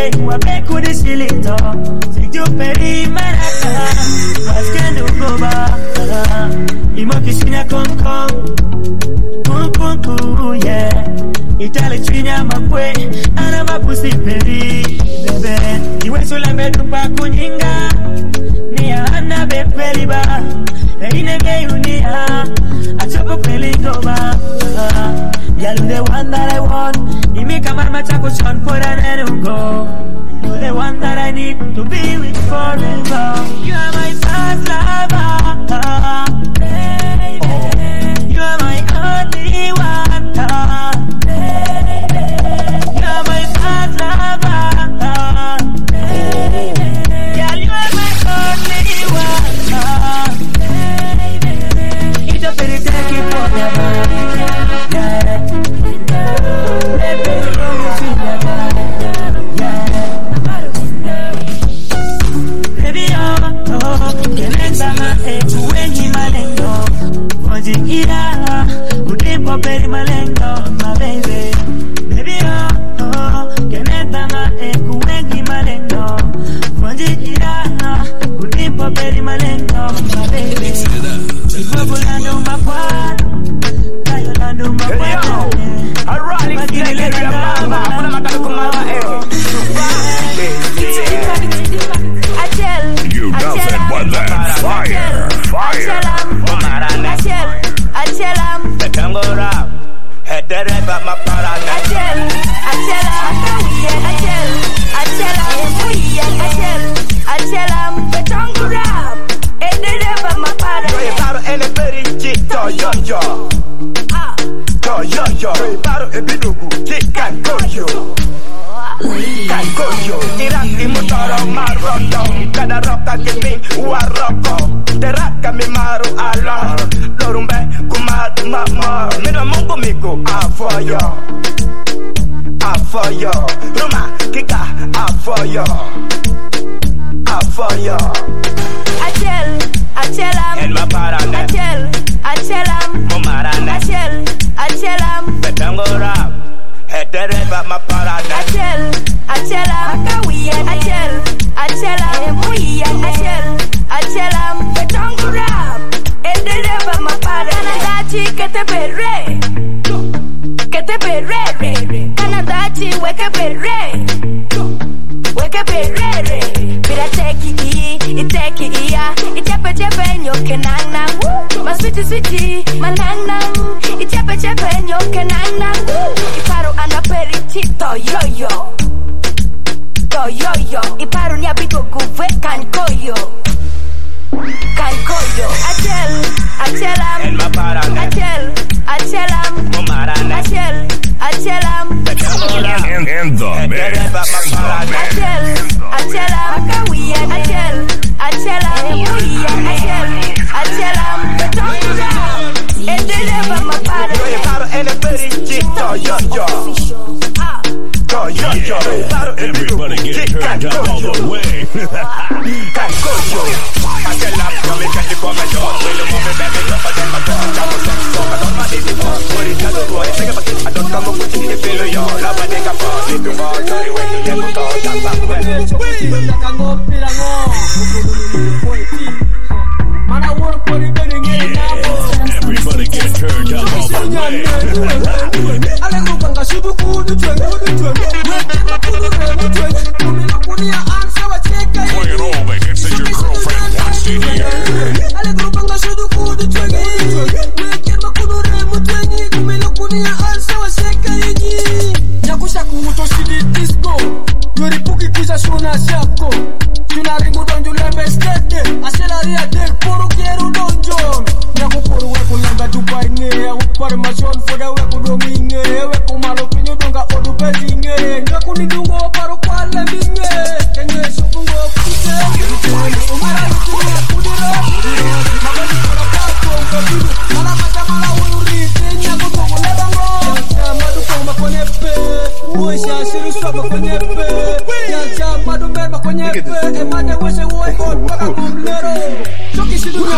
Itale chinya mapwe ana mapusi peri bebe iwe sula metu pa kunyinga ni ana be kweli ba ine me unia achopo kweli ngoba ya the one that I want imi kama machako chon for an go you're the one that I need to be with forever. You are my first lover, baby. You are my only one.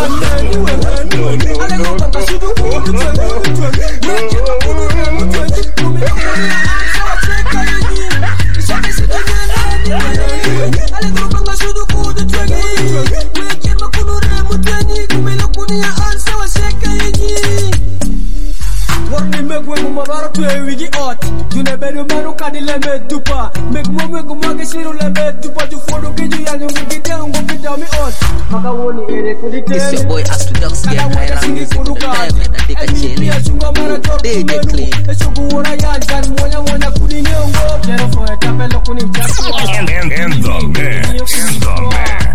It's your boy Astro Ducks here, high rank music to the diamond, I take a chili. D J Clean. And, and, and the man, the man,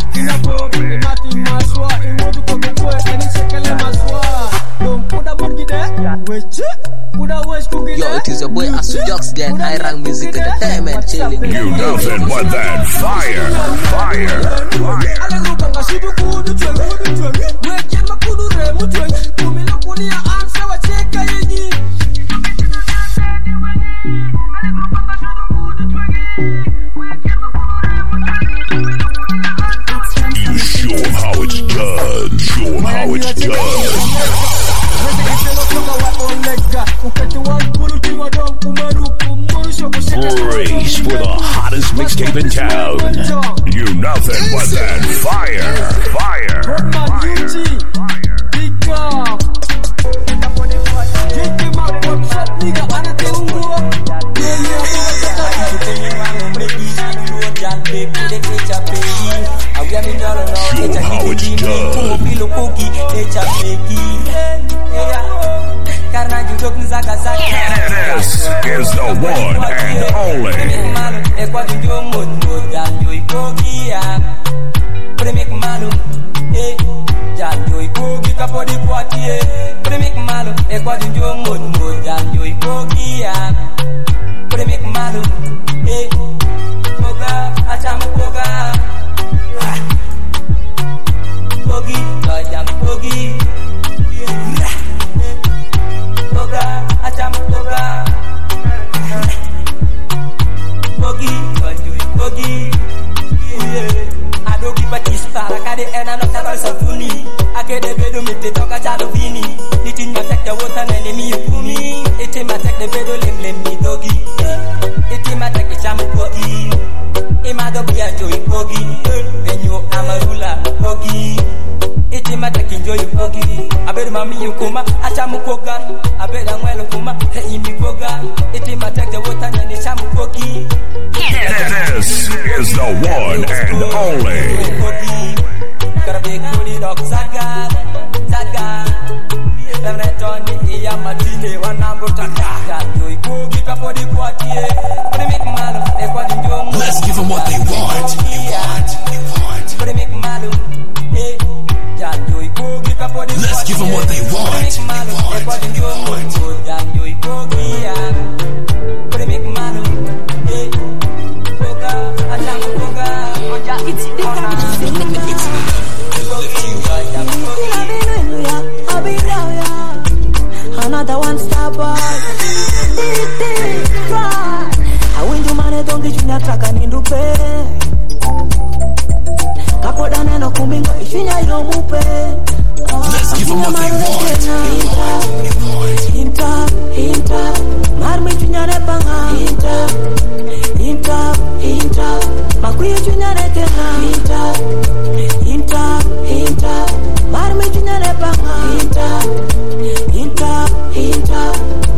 Yo, it is your boy Astro Ducks getting high rank music to the diamond, chilling. You nothing but that fire, fire, fire. You show 'em how it's done. Show 'em how it's done. Brace for the hottest mixtape in town. You nothing but that fire, fire, show how it's done. This is the one and only. This is the one and only. Let's give them what they want. Let's give them what they want. Another one star boy. Awinju mane dongi chunya taka nindupe. Kapoda neno kumingo ishinya yomupe. Let's give them what they want. Hinta, hinta, marmi chunya nepanga. Hinta, hinta, hinta, makuya chunya nekena. Hinta, hinta, hinta, marmi chunya nepanga. Hinta, hinta, hinta.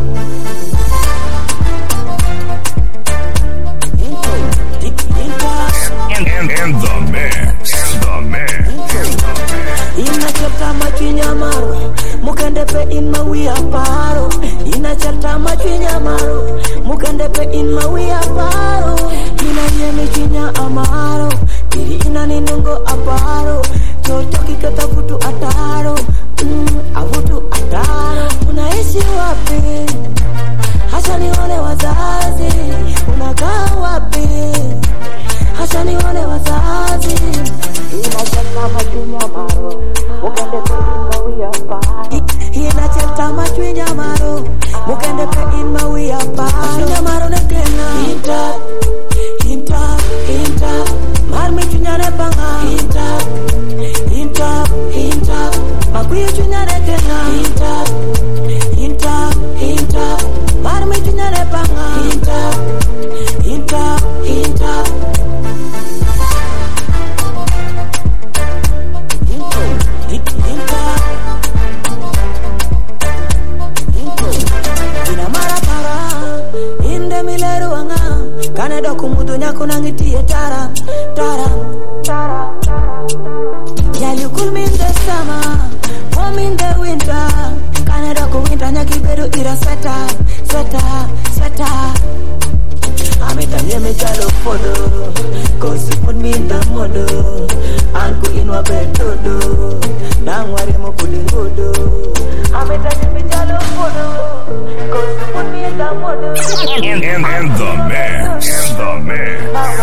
And, and, and the man, the man. Inachota machinya maro, mukende pe in mawi aparo. Inachota machinya maro, mukende pe in mawi aparo. Ina yemi chinya amaro, iri ina ninungo aparo. Chochoki kata futu ataro, mm, afutu ataro. Unaishi wapi? Hasha nione wazazi. Unakaa wapi? Hasha nione wazazi. Inachota machinya maro, mukende pe in mawi aparo. Inachota machinya maro, mukende pe in mawi aparo. Machinya maro nekena. Hinta, hinta, hinta, marmi chinya nepanga. Hinta, hinta, hinta, Canada kumudo nyako nangitie tara, tara, tara, tara. Yeah, you cool me in the summer, warm in the winter. Canada ko winter nyaki bedo ira sweater, sweater, sweater. I'm a time me chalo photo, cause you put me in the modo. Anku inwa betodo, nangwari mo kulingodo. I'm a time me chalo photo, cause you put me in the modo. And, and, and the man, and the man.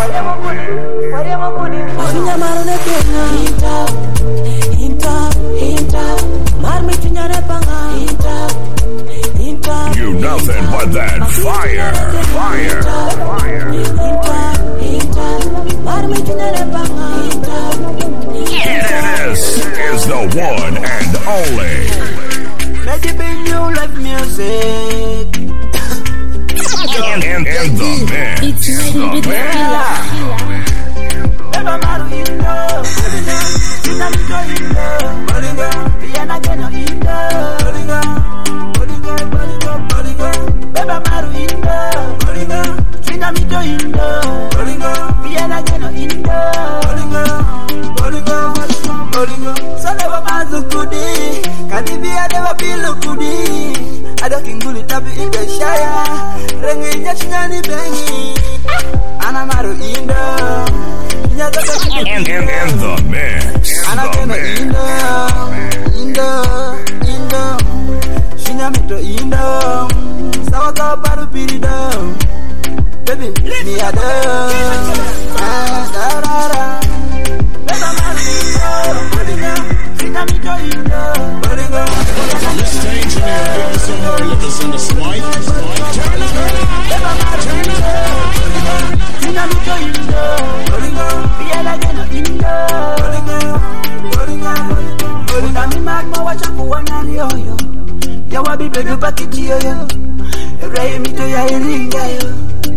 Afinya marone kena, hinta, hinta, hinta. Marmi tunyare panga, hinta, hinta. You nothing but that fire, fire, fire. Hinta, hinta. Marmi tunyare panga, hinta. This is the one and only. Let it be new like music. And, and, and the man, It's ready the with the man. killer. Never matter in love. You know me go in love. Body girl, Vienna get no in love. Body girl, body girl, body girl, body girl. Never matter in love. Body girl, you know me go in love. Body girl, Vienna get no in love. Body girl, body girl, body girl. So never matter goody. Can it be I never feel goody? I don't think good it up in the shire. Rengi nyachini bengi. Anamaru in love. And, and, and the man, And I the came man. in the, in the, in the, Shinyamito in the, Sawaka Paru Pirida, baby, me a da, ah, da da da. Better man in the, Bodinga, Shinyamito in the, Bodinga. Mister Engineer, give me some more letters in the slide. Turn up, turn up. Better man in the, Shinyamito in the, Bodinga. Vienna get no in the, Bodinga, Bodinga, Bodinga. Mi magma wacha kuwana yoyo, ya wabi bedu pakiti yoyo, Ray mi to ya iringa yo.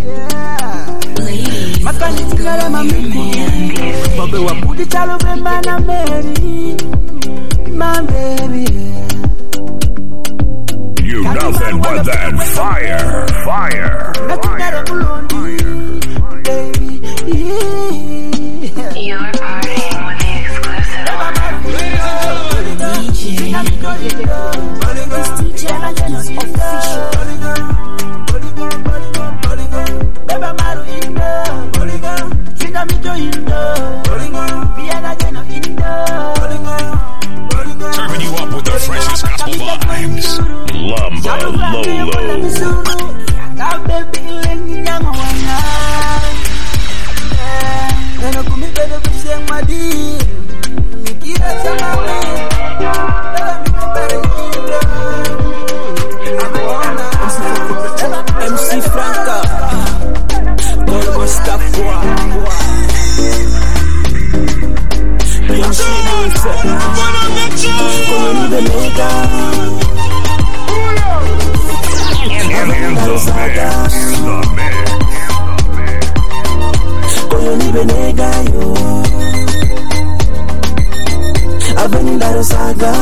Makani tikara mami, Bobe wa budi chalo bemba na Mary, my baby. You nothing but that fire, fire, Natikara mulondi, baby. You're partying with the exclusive one. serving you up with the freshest gospel vibes. Lumba Lolo. M C Franca, Borgo Stafua, Pinchi Luce, Coloni Benega, And, and, and the man, the man. Coloni Benega, yo, Avenida Saga.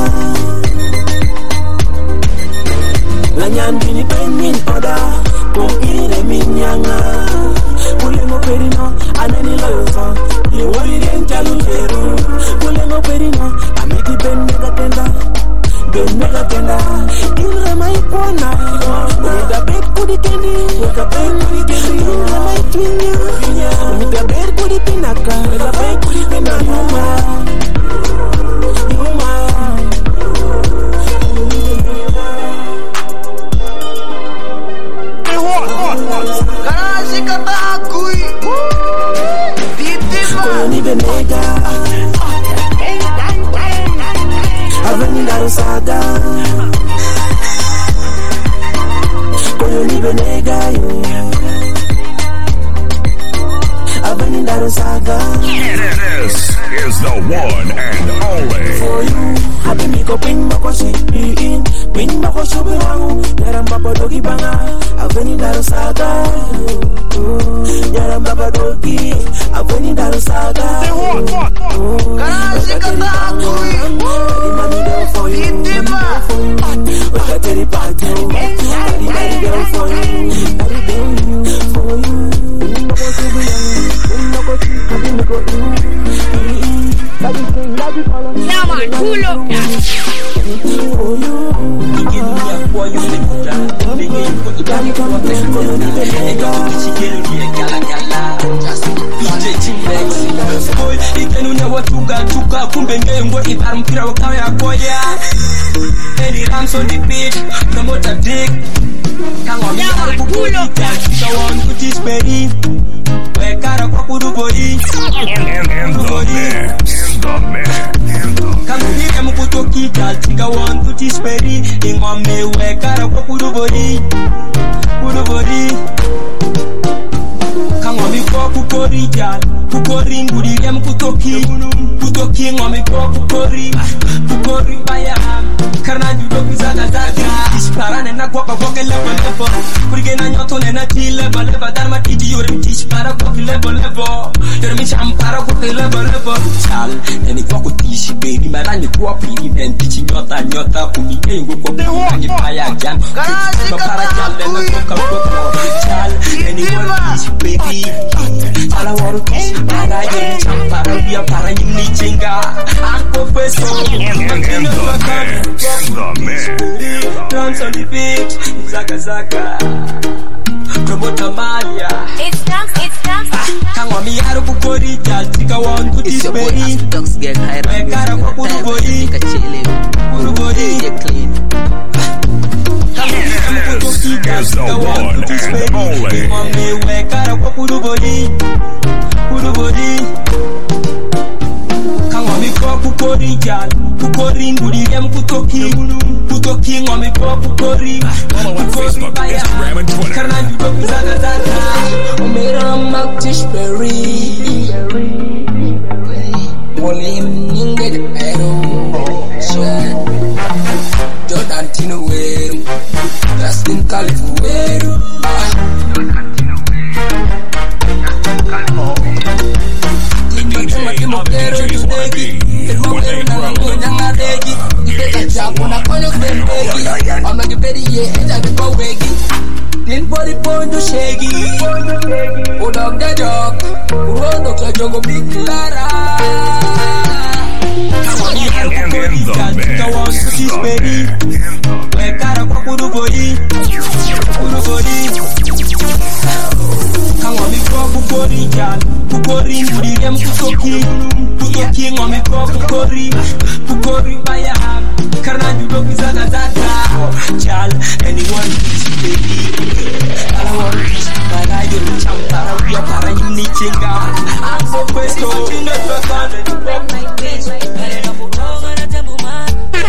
Lanyan bini penin oda, kung ine minyanga. Kulengo perino, anani loyosa, iwori renjalu jeru. Kulengo perino, ameki ben mega tenda, ben mega tenda. Ilra mai kwana, uda bet kudi kendi, uda bet kudi kendi. Ilra mai twinya, uda bet kudi pinaka, uda bet kudi pinaka. Yuma, Coloni Benega, Avenida Saga, Coloni Benega, yo, Avenida Saga. This is the one and only. For you, happy me go ping makoshi in, ping makoshi biwangu, yaramba bodogi banga, Avenida Saga. Yaramba bodogi, Avenida Saga. Karashika taku, money there for you, money there for you. Tuka kumbe ngengo ibara mpira wakawe akoya Any rams on the beat promote a dick Kangwa miyara kukuli Kisa one kuti speri Wekara kwa kudubori Kudubori Kamubire mkutoki Kika one kuti speri Ingome wekara kwa kudubori Kudubori Kangwa miko kukori jal Kukori ngudire mkutoki Kutoki ngome kwa kukori Kukori baya Karna judo kuzaga zaga Dispara nena kwa kwa kwa level level Kurige na nyoto nena ti level level Dharma tiji yore mi dispara kwa ki level level Yore mi champara kwa ki level level Chal, eni kwa kutishi baby Marani kwa pili den tichi nyota nyota Kumi engo kwa pili Nani paya jan Kiti mapara jal nena kwa kwa kwa Chal, eni kwa kutishi baby Chala waru tishi para Yore mi champara Via para yini chinga Anko peso Makino kwa Dance on the beat, Zaka Zaka Promoter Mania It's dance, it's dance Kangwa miyaro kukori jal Tika one to this berry Wekara kwa kudubori Kudubori Kangwa kutoki jal Tika one to this berry Mwame wekara kwa kudubori Kudubori Kangwa miko kukori jal Kukori ngudire mkutoki Kutoki ngome kwa kukori Kukori baya Karna judo kuzaga zaga Omera maktish berry Wole mninge de ero Jordan Tino weru Justin Califu weru I'm like a Betty, yeah, and I go waggy. Then body point to shaggy. Hold up the dog. Roll up the jungle, big Clara. Come on, you have to go on to this baby. Where Cara Kudubody. Kudubody. Come on, me go Kukori, Jan. Kukori, William Kutoki. Kutoki, on me go Kukori. Kukori, Bayam. Karna judo kizaga zaga Chal, anyone is baby I want to para yo champara Via para yimni chinga Anko pesto Chino twakane Break my bitch Karena putonga na jambuma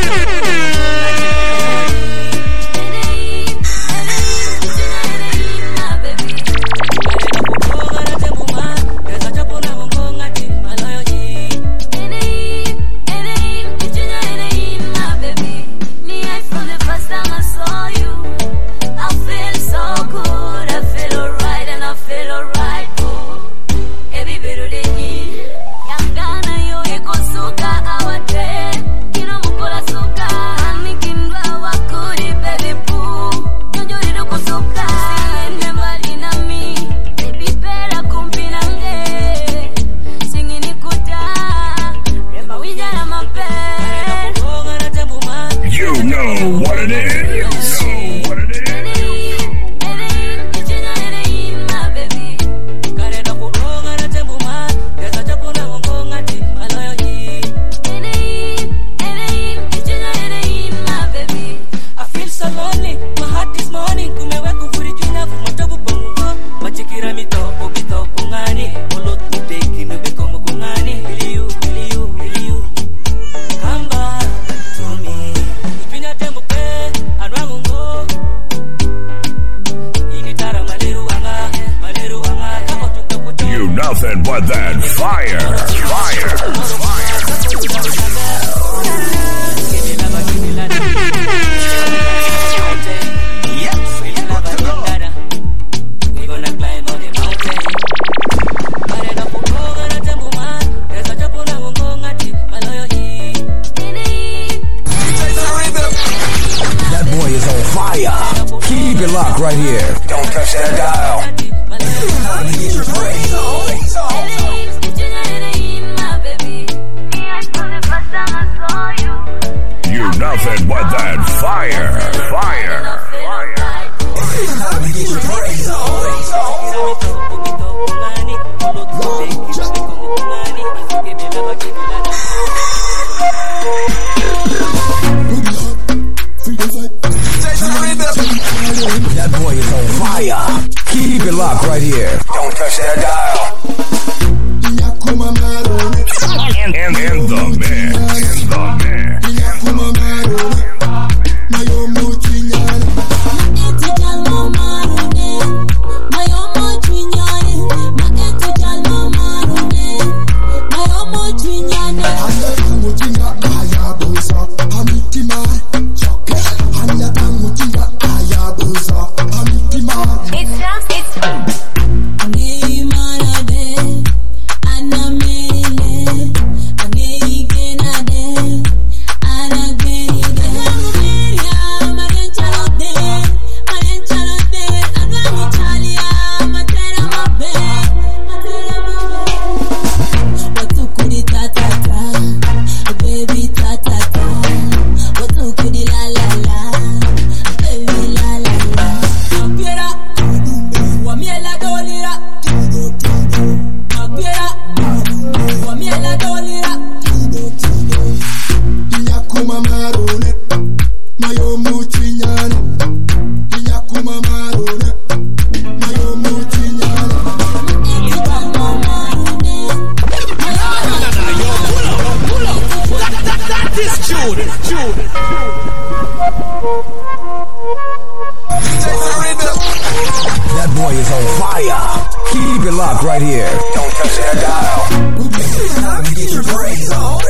Nothing but that fire, fire, We gonna climb on the mountain. That boy is on fire. Keep it locked right here. Don't touch that dial. You nothing but that fire, fire, fire. locked right here. Don't touch that dial. And, and, and the man, and the man, and the That boy is on fire. Keep it locked right here. Don't touch that dial. Time to get your praise on.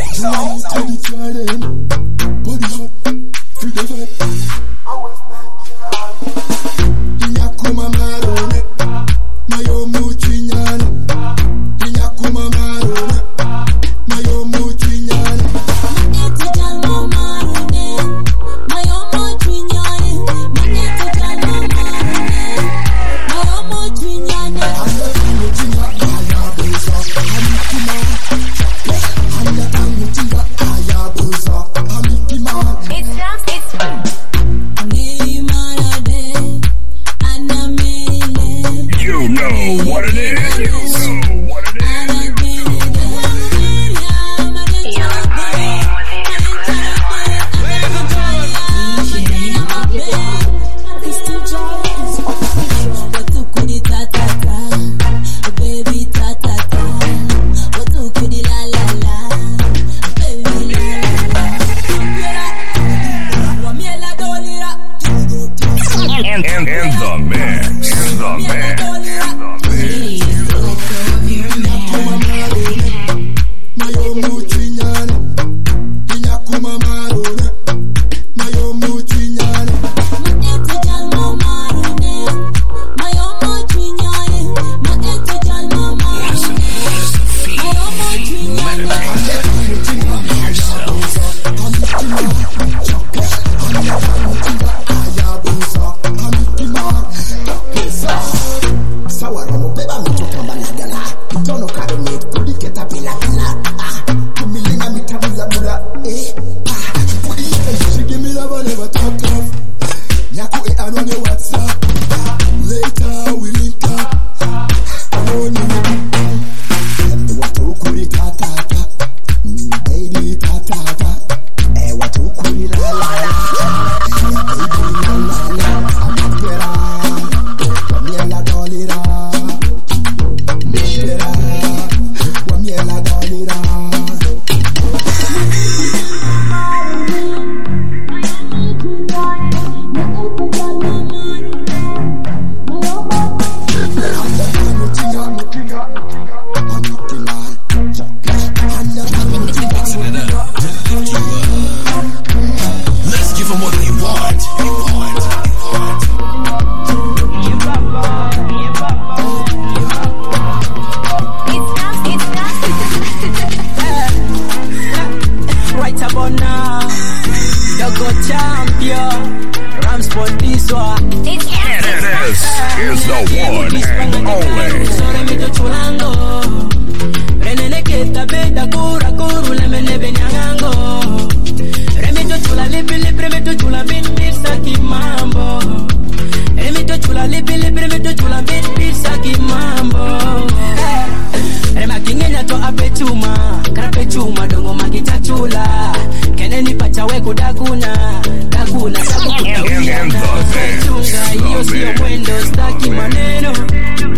And the man, the man.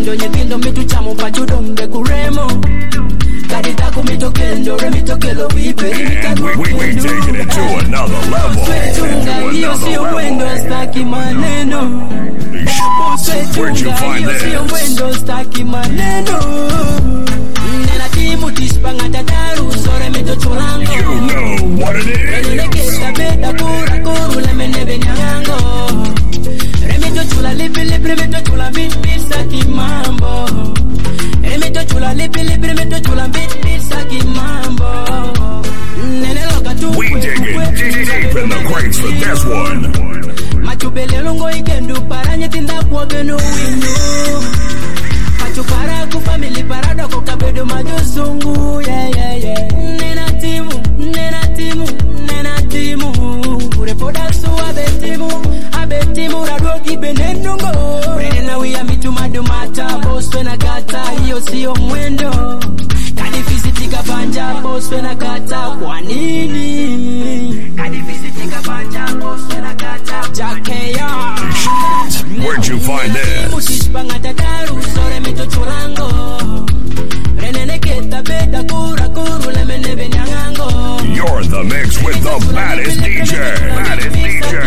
kendo nyithindo mituchamo pacho donge kuremo kadi dhako mitokendo re mitokelo vipe And we, we, we take it into another level. Chunga hiyo sio mwendo staki maneno. Where'd you find Hiyo sio this? mwendo staki maneno. Nena timu tispanga tataru sore meto churango. You know what it is. Nene kesta beta kura kuru le menebe nyango. Remeto chula lipi lipi remeto chula vipi saki mambo. Remeto chula lipi lipi remeto chula vipi saki mambo. Nene loka tu. We dig it deep in the crates for this one. Machubele lungo ikendu paranye tinda kuoge no winyo. Machupara ku family parada ko kabedo majosungu yeah yeah yeah. Nena timu, nena timu, nena timu. Ure poda su abetimu, abetimu radogi benenungo. Nena we amitu madumata boss wena gata hiyo sio mwendo. Kadi visitika banja boss wena gata kwa nini? Kadi visitika banja boss wena gata jakeya. Where'd you find this? Mutispanga tataru sore mito churango. Renene keta beta kura kuru le menebe nyangango. You're in the mix with the baddest D J. Baddest D J.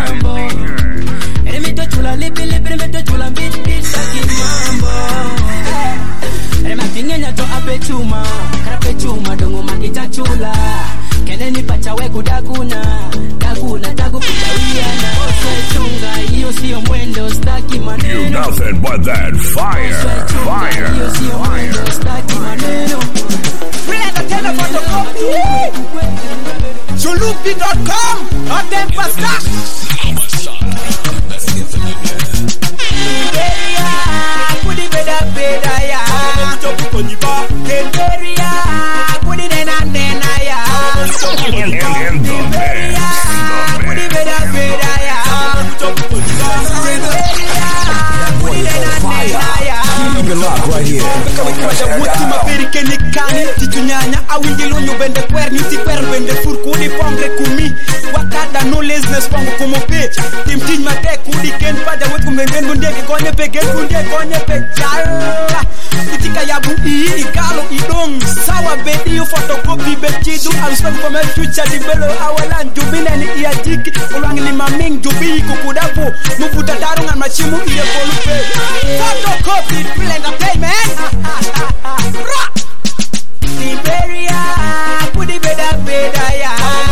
Remito chula lipi lipi remito chula vipi saki mambo. Rematingenya to apechuma, krapechuma dongo makita chula. Keneni pacha we kudakuna, dakuna tagu kutawiana. Ose chunga hiyo sio mwendo staki maneno. You nothing but that fire, fire, fire. Staki maneno. Play tena photocopy. Julupi dot com. Not them pasta. Kudi beda beda ya. Kenderia kudi nena nena ya. In, in, in the mix. Kudi beda beda ya. That boy is on fire. Keep it locked right here. Mutima perike nikani titunyanya awindilo nyubende kwer nyuti kwer bende furku di pongre kumi wakada no laziness pango como pe tim tin mate kudi ken pada we kumenden bunde ke konye pe gen bunde konye pe jala itika ya bu i ikalo idong sawa bedi yo photocopy betidu alsem comme future di belo awalan jubine ni ya jiki ulang lima ming jubi kukudapo mubuta darungan machimu iye polupe photocopy feel entertainment. Liberia, put it better, better, ya.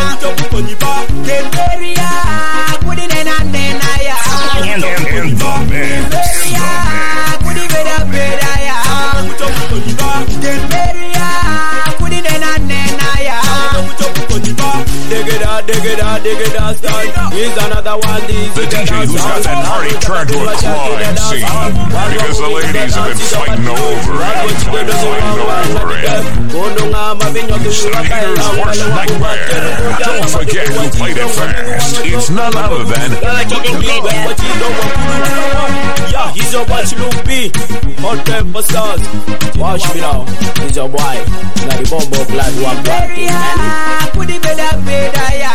Liberia, put it in and then, ya. In, in, in the mix. Liberia, put it better, better, ya. Liberia, put it in and then, ya. Dig it out, dig it out, dig it out, style. Here's another one, this The D J who's got that party turned to a crime scene because the ladies have been fighting over him, fighting over him. Snyder's worst nightmare. Don't forget who played it fast. It's none other than yeah, he's your watch Lupi. Hot temper stars. Watch me now. He's your boy. Now the bombo glad one black. Put it better, better, yeah.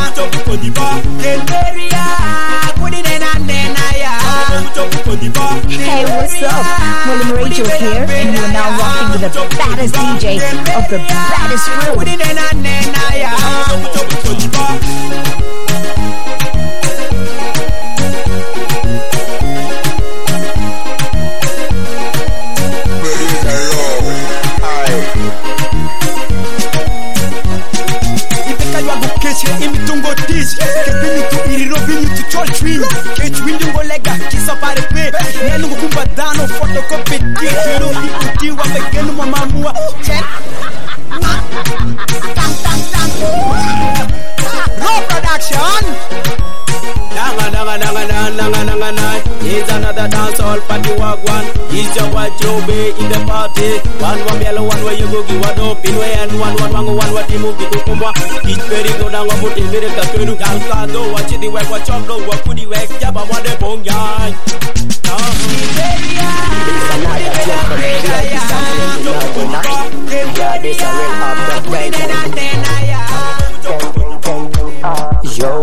Hey, what's up? William Rachel here, and you're now rocking with the baddest D J of the baddest crew. imitungo tizi kebini tu iriro bini tu cholchwin kechwindi ngolega kisa pare pe nenu kumba dano photocopy kiro ikuti wa begenu mamamua chen tam tam tam raw production Nanga nanga nanga nanga nanga nanga. Here's another dancehall party wagwan. He's your white Joby in the party. One one yellow, one way you go give one up in way and one one one one what you move to kumba. Each very go down one put in very kakuru. Galkado watch the work watch up low what put the work jaba what the bong yai. Yo,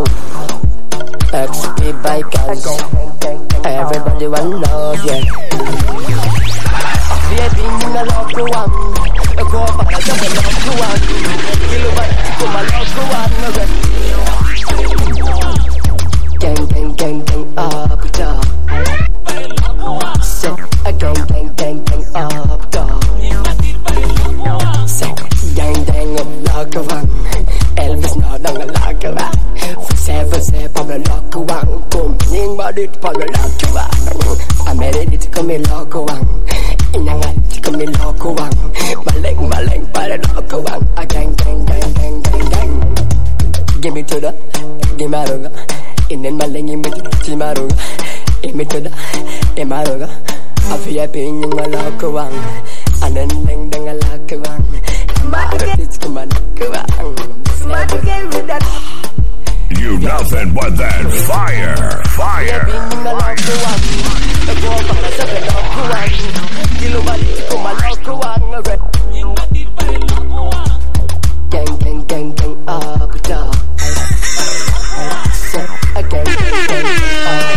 X P bikers, everybody want love, yeah. dang a lock of a. Say for say, Pablo lock a wang. Come, ning body, Pablo lock a wang. I'm ready to come in lock a wang. In a night, to come in lock a wang. Maleng, maleng, para lock a wang. A gang, gang, gang, gang, gang, gang. Give me to the, give me a in the maleng, in me to the, give me to the, in my roga. I feel a pain in my lock a wang. And then dang dang a lock a wang. It's come on, come on. You nothing but that fire, fire. Gang, gang, gang, gang, up, down. Gang, gang, gang, up.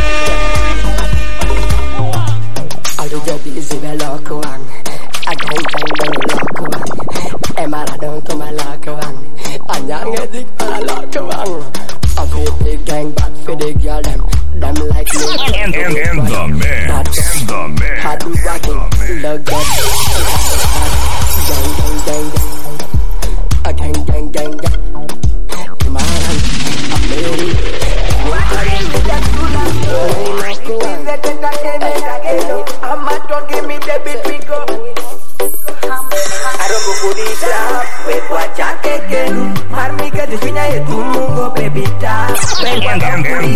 I do the busy lock one. I gang, gang, gang, lock one. Emma, don't come a lock one. I'm young, I think I lock one. I feel the gang, but for the girl, them, them like me. In, in, in the mix, in the mix. I do rock it, look good. Gang, gang, gang, gang. A gang, gang, gang, gang. Man, I'm ready. I'ma don't give me the big pico. I don't go for the trap. Wait, watch out, again. Harmika, the fina, you do go, baby, tap. Wait, watch out, again.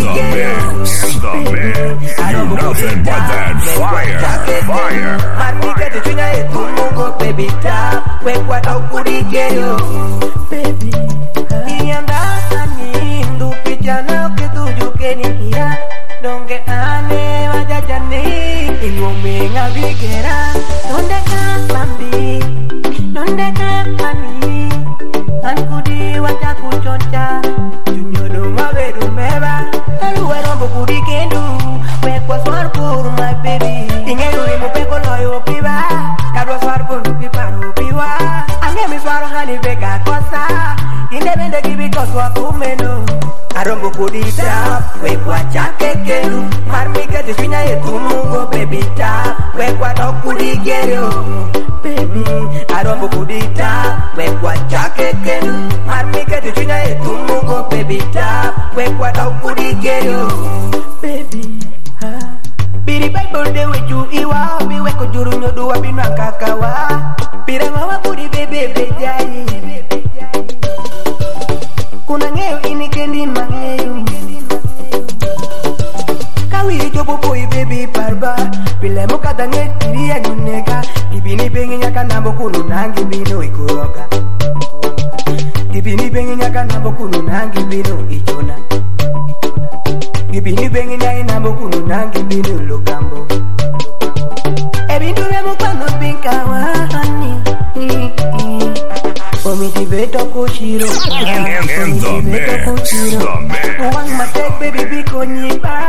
You nothing but that fire, fire. Harmika, the fina, you do go, baby, tap. Wait, watch out, again. Baby, ianda anindu pichana ke tuju ke nikia. Donge ane wajajane ingomenga bigera. Donde kapambi, donde kapani. Ankudi wajakuchoncha. Junyodo mabedu meba. Eluero mbukudi kendu. Wekwa swar por my baby. Ingelu rimu peko loyo piba. Kadwa swar por pipa rupiwa. Angemi swar hani vega kosa. Independe gibi koswa kumeno. Arombo kudita, wekwa chake kenu. Marmika jiswina yetumungo, baby ta. Wekwa no kudigero, baby. Arombo kudita, wekwa chake kenu. Marmika jiswina yetumungo, baby ta. Wekwa no kudigero, baby. Biri Bible de weju iwa, bi weko juru nyodu wa binu akakawa. Bira ngawa kudi bebe bejai. Kuna ngeo ini kendi mangeo. Kawi jobo boy baby barba. Pile mo kada ngetiri ya nyuneka. Gibini bengi nyaka nambo kunu nangi bino ikuroga. Gibini bengi nyaka nambo kunu nangi bino ichona. Gibini bengi nyaka nambo kunu nangi bino lokambo. Ebindu remo kwano binka wahani. Omidiveto kushiro. In, in, in the mix, the mix. One my take baby biko nyipa.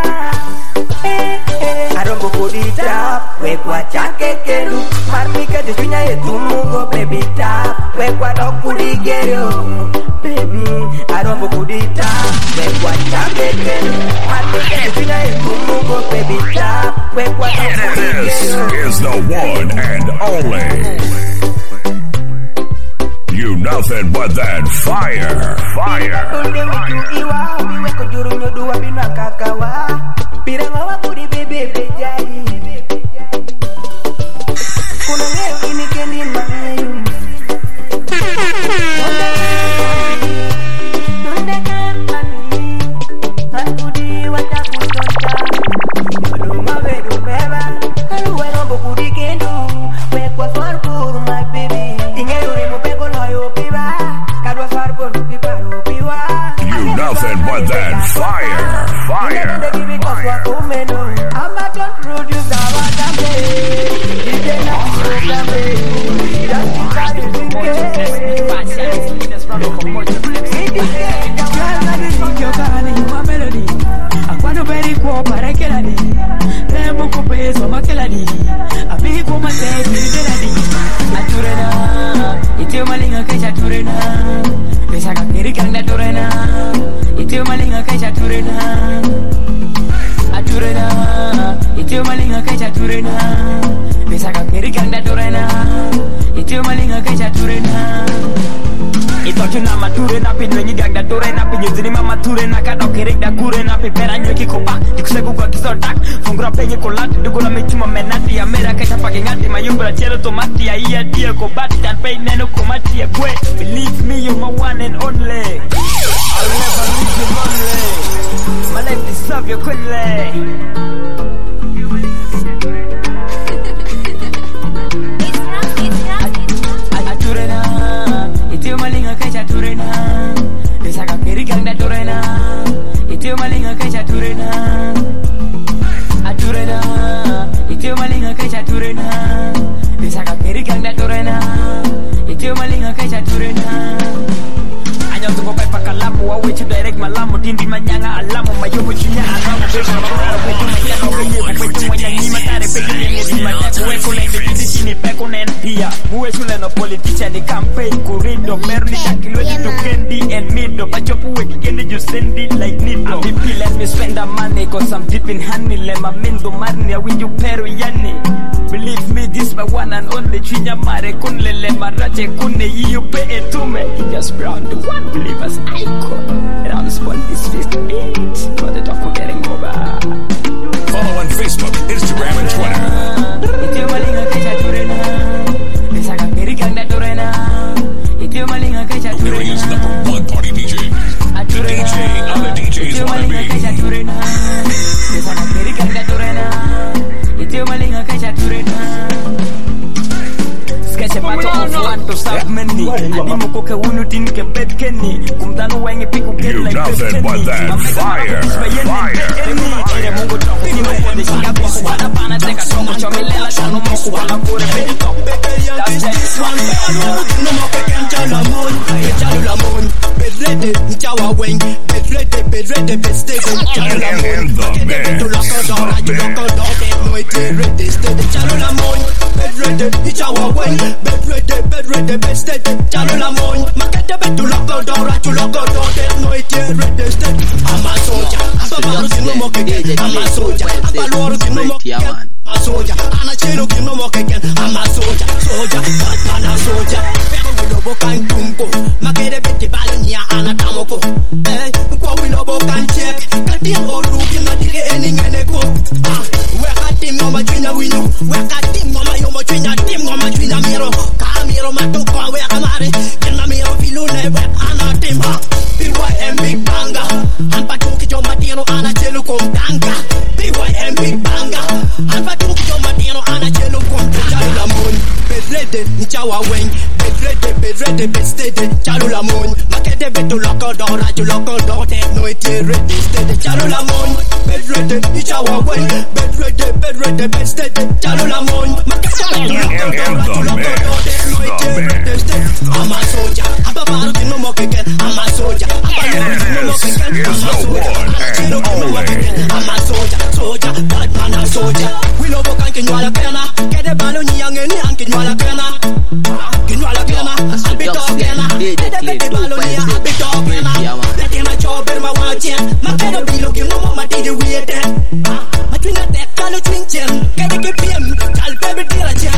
Arongo kudita, wekwa chake kelu. Marmika jiswinya yetumungo baby ta. Wekwa no kudigero, baby. Arongo kudita, wekwa chake kelu. Marmika jiswinya yetumungo baby ta. Wekwa no kudigero. This is the one and only. You nothing but that fire, fire. Nothing but that fire, fire, fire. Itu malinga kaisa turena. Aturena. Itu malinga kaisa turena. Bisa kakiri kanda turena. Itu malinga kaisa turena. Ito tuna mature na pi nwenyi gang da dore na pi nyuzini mama ture na kado kirek da gure na pi pera nyeki kopa dikusegu kwa kisodak fungura penye kolati dugula michuma menati ya mera kaita pake ngati mayumbra chelo tomati ya iya dia kobati dan pay neno komati ya kwe. Believe me, you're my one and only. I'll never leave you lonely. My life is serve you quickly. Itu malinga kaca turena, desa kakiri gang da turena. Itu malinga kaca turena, aturena. Itu malinga kaca turena, desa kakiri gang da turena. Itu malinga kaca turena. Anyo tuko pai pakalamu, wawe chu direct malamu, tindi manyanga alamu, mayumu chunya alamu, beba mabara, wetu mayano, wetu wetu manyangi matare, peku nyenye di matako, weko lende kiti chini, peku nenpia. Muwe shule no politician ni campaign, kurindo, merni shakilo di tukendi, and mido, pachopu weki kendi jusendi, like nido. M V P let me spend the money, cause I'm deep in honey, lema mindo marni, I win you peru yani. Believe me, this my one and only, chinya mare kunle, lema raje kune, you pay it to me. Just brown the one. Believe us icon. And on this one is fifty-eight. For the talk we're getting over. Follow on Facebook, Instagram, and Twitter. Itu malinga kaca turena. Desa kakiri gang da turena. Itu malinga kaca turena. Korea's number one party D J. The D J on the D J's wanna be. Desa kakiri gang da turena. Itu malinga kaca turena. Sketch about of one to sub many. Animo ko ke unu tin ke bet kenny. Kumtano wengi piku get like this kenny. Nothing but that fire, fire. Ere mungu toko kino kode shiga kwa kuwada pana teka songo chomelela shano moku wala kure pedi top. That's just one better. No more pecan chalamon, chalamon. Bedrede, chawa weng. Bedrede, bedrede, bedstede. And the man. To lock out door, you lock out door. No it ready, steady. Chalamon. Bedrede, chawa weng. Bedrede, bedrede, bedstede. Chalamon. Makete bed to lock out door, you lock out door. No it ready, steady. I'm a soldier. I'm a more again. I'm a soldier. I'm a lord no more again. I'm a soldier. I'm a chelo no more again. I'm a soldier. Soldier, Batman a soldier. Pero we no bokan tumko. Makete beti balonia anatamoko. Eh, kwa we no bokan check. Katim oruki na dire ening eneko. Ah, we katim no majina wino. We katim no mayo majina tim no majina miro. Kamiro matoko we kamare. Kena miro filune we anatim ha. B Y M Big Banga. Ampa tuki jo matino ana chelu komtanga. B Y M Big Banga. Ampa tuki jo matino ana chelu komtanga. La moon. Bedrede, nchawa weng. Bedrede, bedrede, bedstede. Chalu la moon. Makete betu loko dora, ju loko dote. No iti ready, steady. Chalu la moon. Bedrede, nchawa weng. Bedrede, bedrede, bedstede. Chalu la moon. Makete betu loko dora, ju loko dote. No iti ready, steady. I'm a soldier. I'm a baru kino mokeken. I'm a soldier. I'm a kino mokeken. I'm a soldier. I'm a soldier. Soldier, Batman a soldier. We no bokan kinwala kena. Kede balo nyangeni anki Kinwala kena, kinwala kena, albito kena. Dede bete balonia, albito kena. Lete ma chober ma wachen, ma kedo bilo kino mo ma didi wiete. Ma twina tek kalo twinchen, kede ke piem, kal bebe dira chen.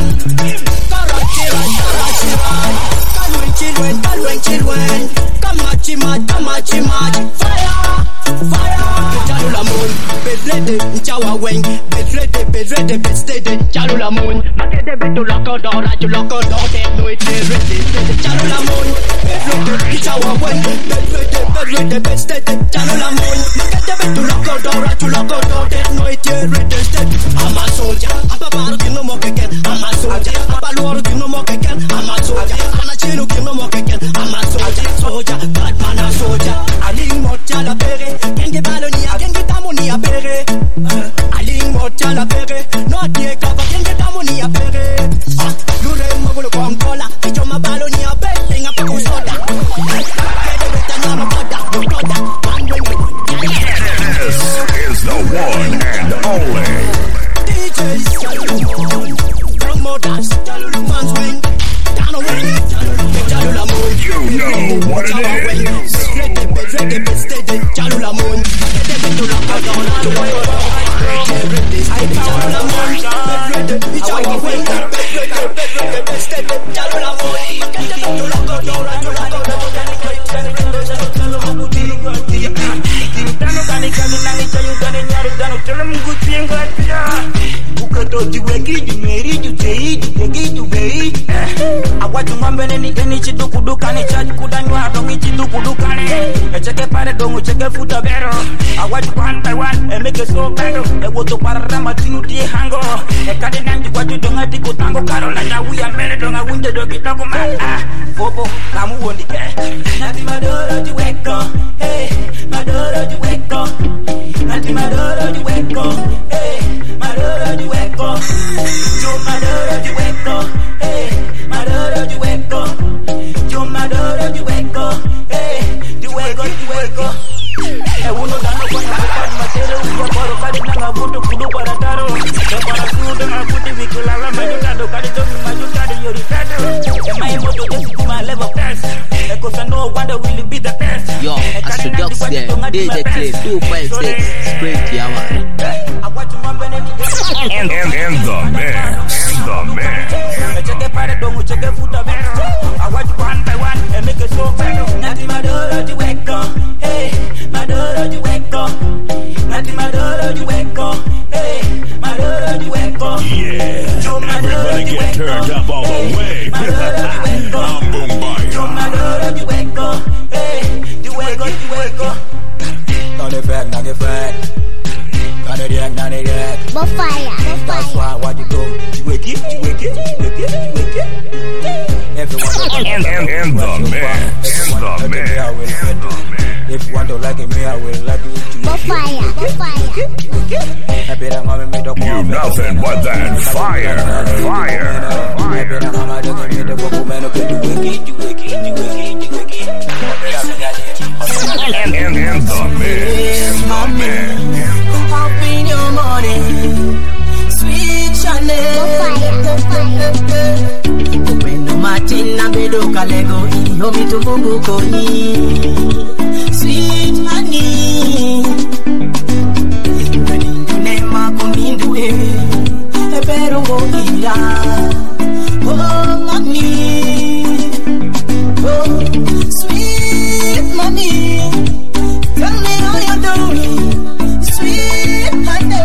Kara chira, kara chira. Kalwen chilwen, kalwen chilwen. Kamachi mach, kamachi mach. Fire, fire. Chalu la moon, bedrede, nchawa weng. Bedrede, bedrede, bedstede. Chalu la moon, makede betu loko dora, ju loko dote. No it is ready, steady. Chalu la moon, bedrede, nchawa weng. Bedrede, bedrede, bedstede. Chalu la moon, makede betu loko dora, ju loko dote. No it is ready, steady. I'm a soldier, I'm a baru kino mokeken. I'm a soldier, I'm a luoru kino mokeken. I'm a soldier, I'm a chino kino mokeken. I'm a soldier, soldier, Batman a soldier. Aling mocha la bere, kenge balonia, kenge tamonia bere. Aling mocha la bere, no tie kaba kenge tamonia bere. Lure mogolo kongola, kicho mabalonia bere, nga pa kusoda. Kede beta nyama koda, koda, bandwenge. This is the one and only D Js, young models, fans wing, down a wing, Jalula moon. You know what it is. Bedrede, bedrede, bedstede, Jalula moon. Kede betu laka dona, juwayo bedrede, Jalula moon. Bedrede, ichawa wing, bedrede, bedrede, bedstede, Jalula moon. Kede betu laka dona, juwayo bedrede. Tano kani kani nani chayu kani nyari dano tele mungu tienga tia. Ukato jiwe kiju meri ju tei ju tegi ju bei. Awaju ngombe neni eni chidu kuduka ni chaji kudanywa dongi chidu kuduka ni. Echeke pare dongu cheke futa bero. Awaju one by one e make it so bado. E woto para rama tinu die hango. E kade nanji waju donga tiku tango karo la ya uya mele donga wunde dogi toko ma. Popo kamu wondi ke. Nati madoro ju weko. Hey, madoro ju weko. Nati madoro ju weko. Hey, madoro ju weko. Yo madoro ju weko. Hey, madoro ju weko. Yo madoro ju weko. Hey, ju weko ju weko. E uno dano kwa nyakupati matere uwa paro kadi nanga budu kudu para taro. E para sudu na kuti vikulala majutado kadi dogi majutado yori tado. E mai moto desi kuma level best. E kosa no wonder will be the best. Yo, Astrodox there, D J Clay, two five six, Sprint Yaman. In, in, in the mix, in the mix. Check it para dongo, check it futa bero. I watch one by one and make it so better. Nati madoro di weko, hey, madoro di weko. Nati madoro di weko, hey, madoro di weko. Yeah, everybody get turned up all the way. I'm Boombai. Yo madoro di weko, hey, di weko, di weko. Not a fact, not a fact. Not a react, not a react. Bofaya, That's why what you do, you wake it, you wake it, you wake it, you wake it. Everyone in, in, in the mix, in the mix. If you want to like me, I will like you too. Bofaya, Bofaya. I better mama me the You nothing but that fire, fire, fire. In, in, in the mix, in the mix. Up in your morning, sweet Chanel. When Martina Bedo Kalego, you me to Bubu Koni, sweet honey. Ready to name my coming a better go oh, mommy, oh, sweet mommy, tell me how you're doing, sweet honey.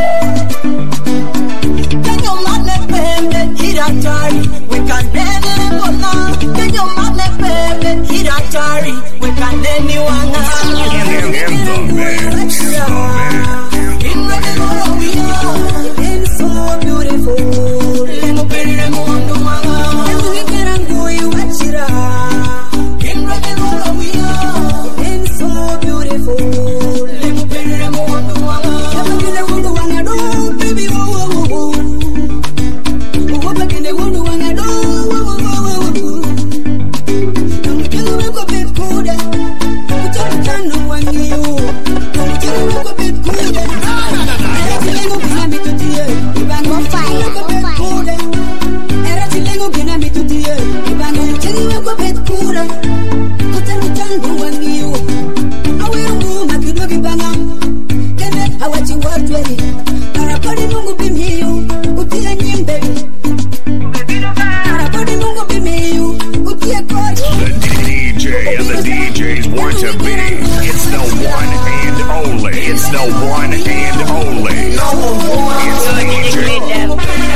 Can you manage, baby, eat a tari, we can never go now. Can you manage, baby, eat a tari, we can anyone now. In the mix, in the mix, in so beautiful. Let me put it on the wall. Let me get and go, you watch it out. In the mix, we are in so beautiful. Let me put it on the wall. Let me get the one I do, baby. Whoa, whoa, whoa. Go back in the one I do. Whoa, whoa, whoa, whoa. Don't kill me, go bit good. Put your hand on one you. Don't kill me, go bit good. Chilengo gina mi tutie, ibango fire, go bit good. Era chilengo gina mi tutie, ibango chilengo go bit good. Put your hand on one you. Awe ungu makido kibanga, kene awachi watu weli. Parapari mungu bimiyu, utie nyimbe. Parapari mungu bimiyu, utie koi. The D J and the D Js want to be. It's the one and only. It's the one and only. It's the D J.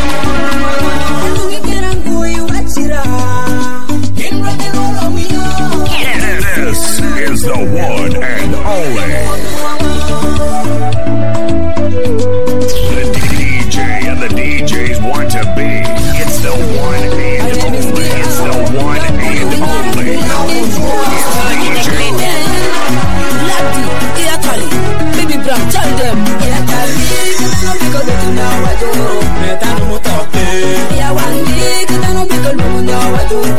This is the one and only. The D J and the D Js want to be. It's the one and only. It's the one and only. It's the D J. Baby Brown, tell them. Because they know I do. Yeah, one day, because I don't make a look now. I do.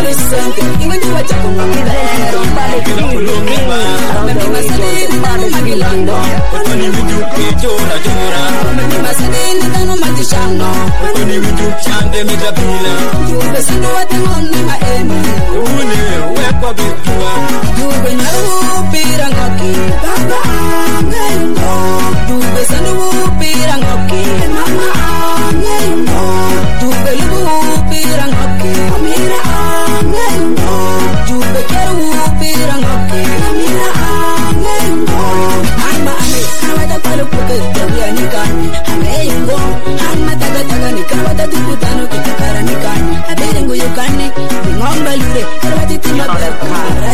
Even Milano. Otoni winju kijora jora. Mimi masadini tano matishano. Otoni winju chande midabila. Jube sanu watengon ni maemi. Ule wepa bitua. Jube naru pirangoki. Baba angayundo. Jube sanu pirangoki. Mama angayundo. Jube lubu pirangoki. Amira angayundo. Jube keru pirangoki. Amira angayundo. Alma ame kawata palu puke tabia nikani. Angayundo. Alma taga taga ni kawata tukutano kitakara nikani. Aberengu yukani. Ngomba lure kawati tima berkara.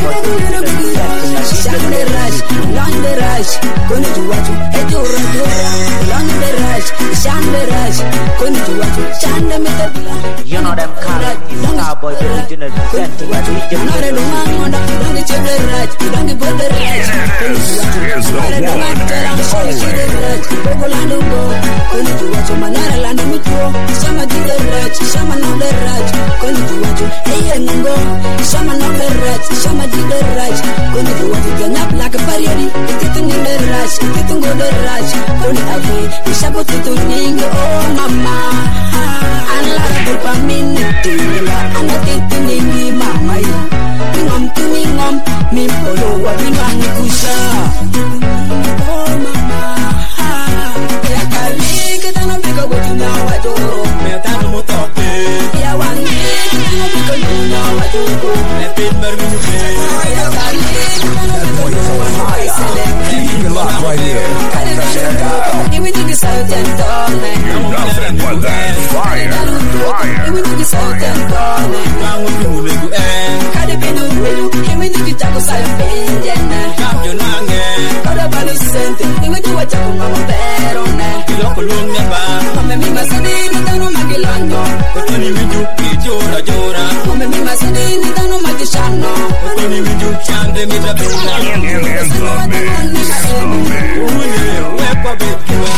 Shande rush, londe rush. Koni juwatu, ejura jura. Londe rush, shande rush. Koni juwatu, shande metabila. You know them cars, Starboy, the original presenting at the Nore lungang onda, longe cheble rush. Longe bode rush. Koni juwatu, nore lungang terang shole shide rush. Boko landu bo, koni juwatu, manara landu mitwo. Shama jide rush, shama noble rush. Koni juwatu, eye nungo. Shama noble rush, shama jide rush. Koni juwatu, janyap like a parieri. Ititung in the rush, ititung go the rush. Koni avi, ishapo tutu nyingi, oh mama. Anlara burpa minute, ana titu nyingi mama ya. Pingom tuningom, mimpolo wa bingwang kusha. Oh mama. Ya kali kita nambika wetu na wajoro. Metano motope. Ya wangi kita nambika wetu na wajoro. Lepin berminuke. Ya kali kita nambika wetu na wajoro. Keep it locked right here. Even if it's out and done, Nothing but that fire. Fire. even if it's out and done, Mangu tumuligu en. kada binu binu, even if it's out of penjana, Kapjo nange. kada balu sente, even if it's out of perona. Kiloko lunge ba. Mame mi masadini tanu magilano, Otoni winju kijora jora. mame mi masadini tanu magishano. Otoni winju chande midabila. In, in, in the mix. The mix. Ule wepa bitua.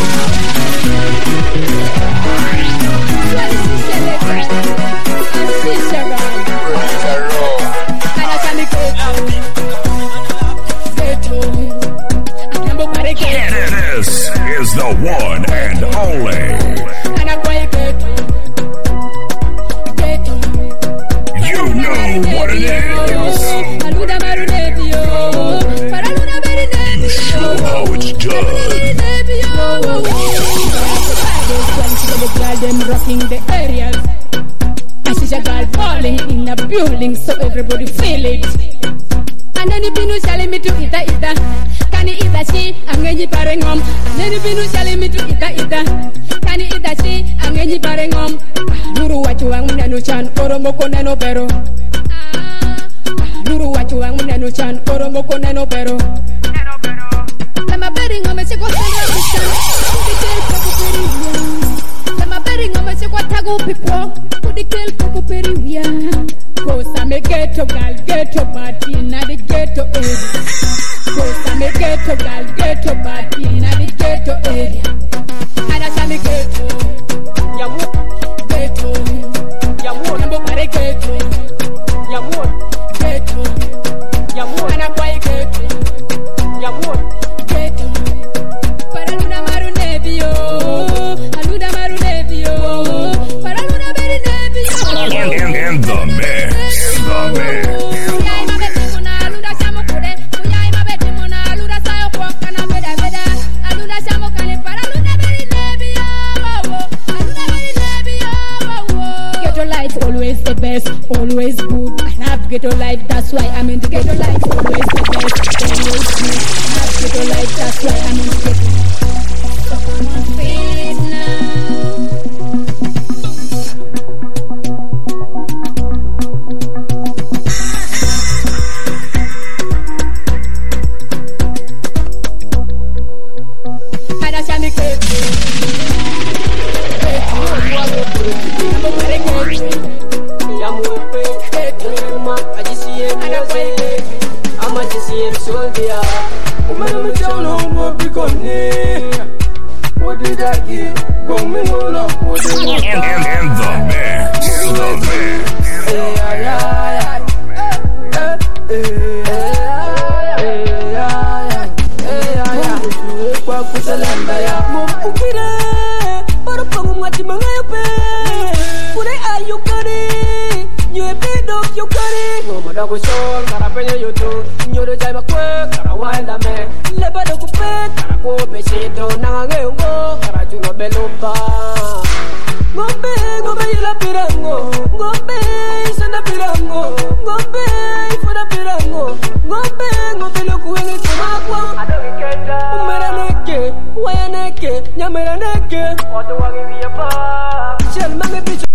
This is the one and only. You know what it is. You show how it's done. Them rocking the areas. I see a girl falling in a building, so everybody feel it. And then binu shall me to ita ita. Kani ita shi angenyi parengom. And then binu shall me to ita ita. Kani ita shi angenyi parengom. Nuru wachu ang munanu chan oromoko neno pero. Nuru wachu ang munanu chan oromoko neno pero. Lama beringom se ko sanga kushan. Lama beringom se ko tagu pipo. Kudikel koko periwia. Cause I'm a ghetto girl, ghetto party in the ghetto area. Cause I'm a ghetto girl, ghetto party in the ghetto area. And I'm a ghetto, yamu, ghetto, yamu, yamu pare ghetto, yamu, ghetto, yamu, and I'm quite ghetto, yamu, ghetto. Para luna maru nebio, aluda maru nebio, para luna beri nebio. In, in, in the mix. In the mix. Always the best, always good. I love ghetto life, that's why I'm in the ghetto life. Always the best, always good. I love ghetto life, that's why I'm in the ghetto. So come on, face now. bang, of the look when it's my one. I don't get that. Umeraneke, Wayaneke, Yamaraneke, or the one in your bar. Shall mammy bitch.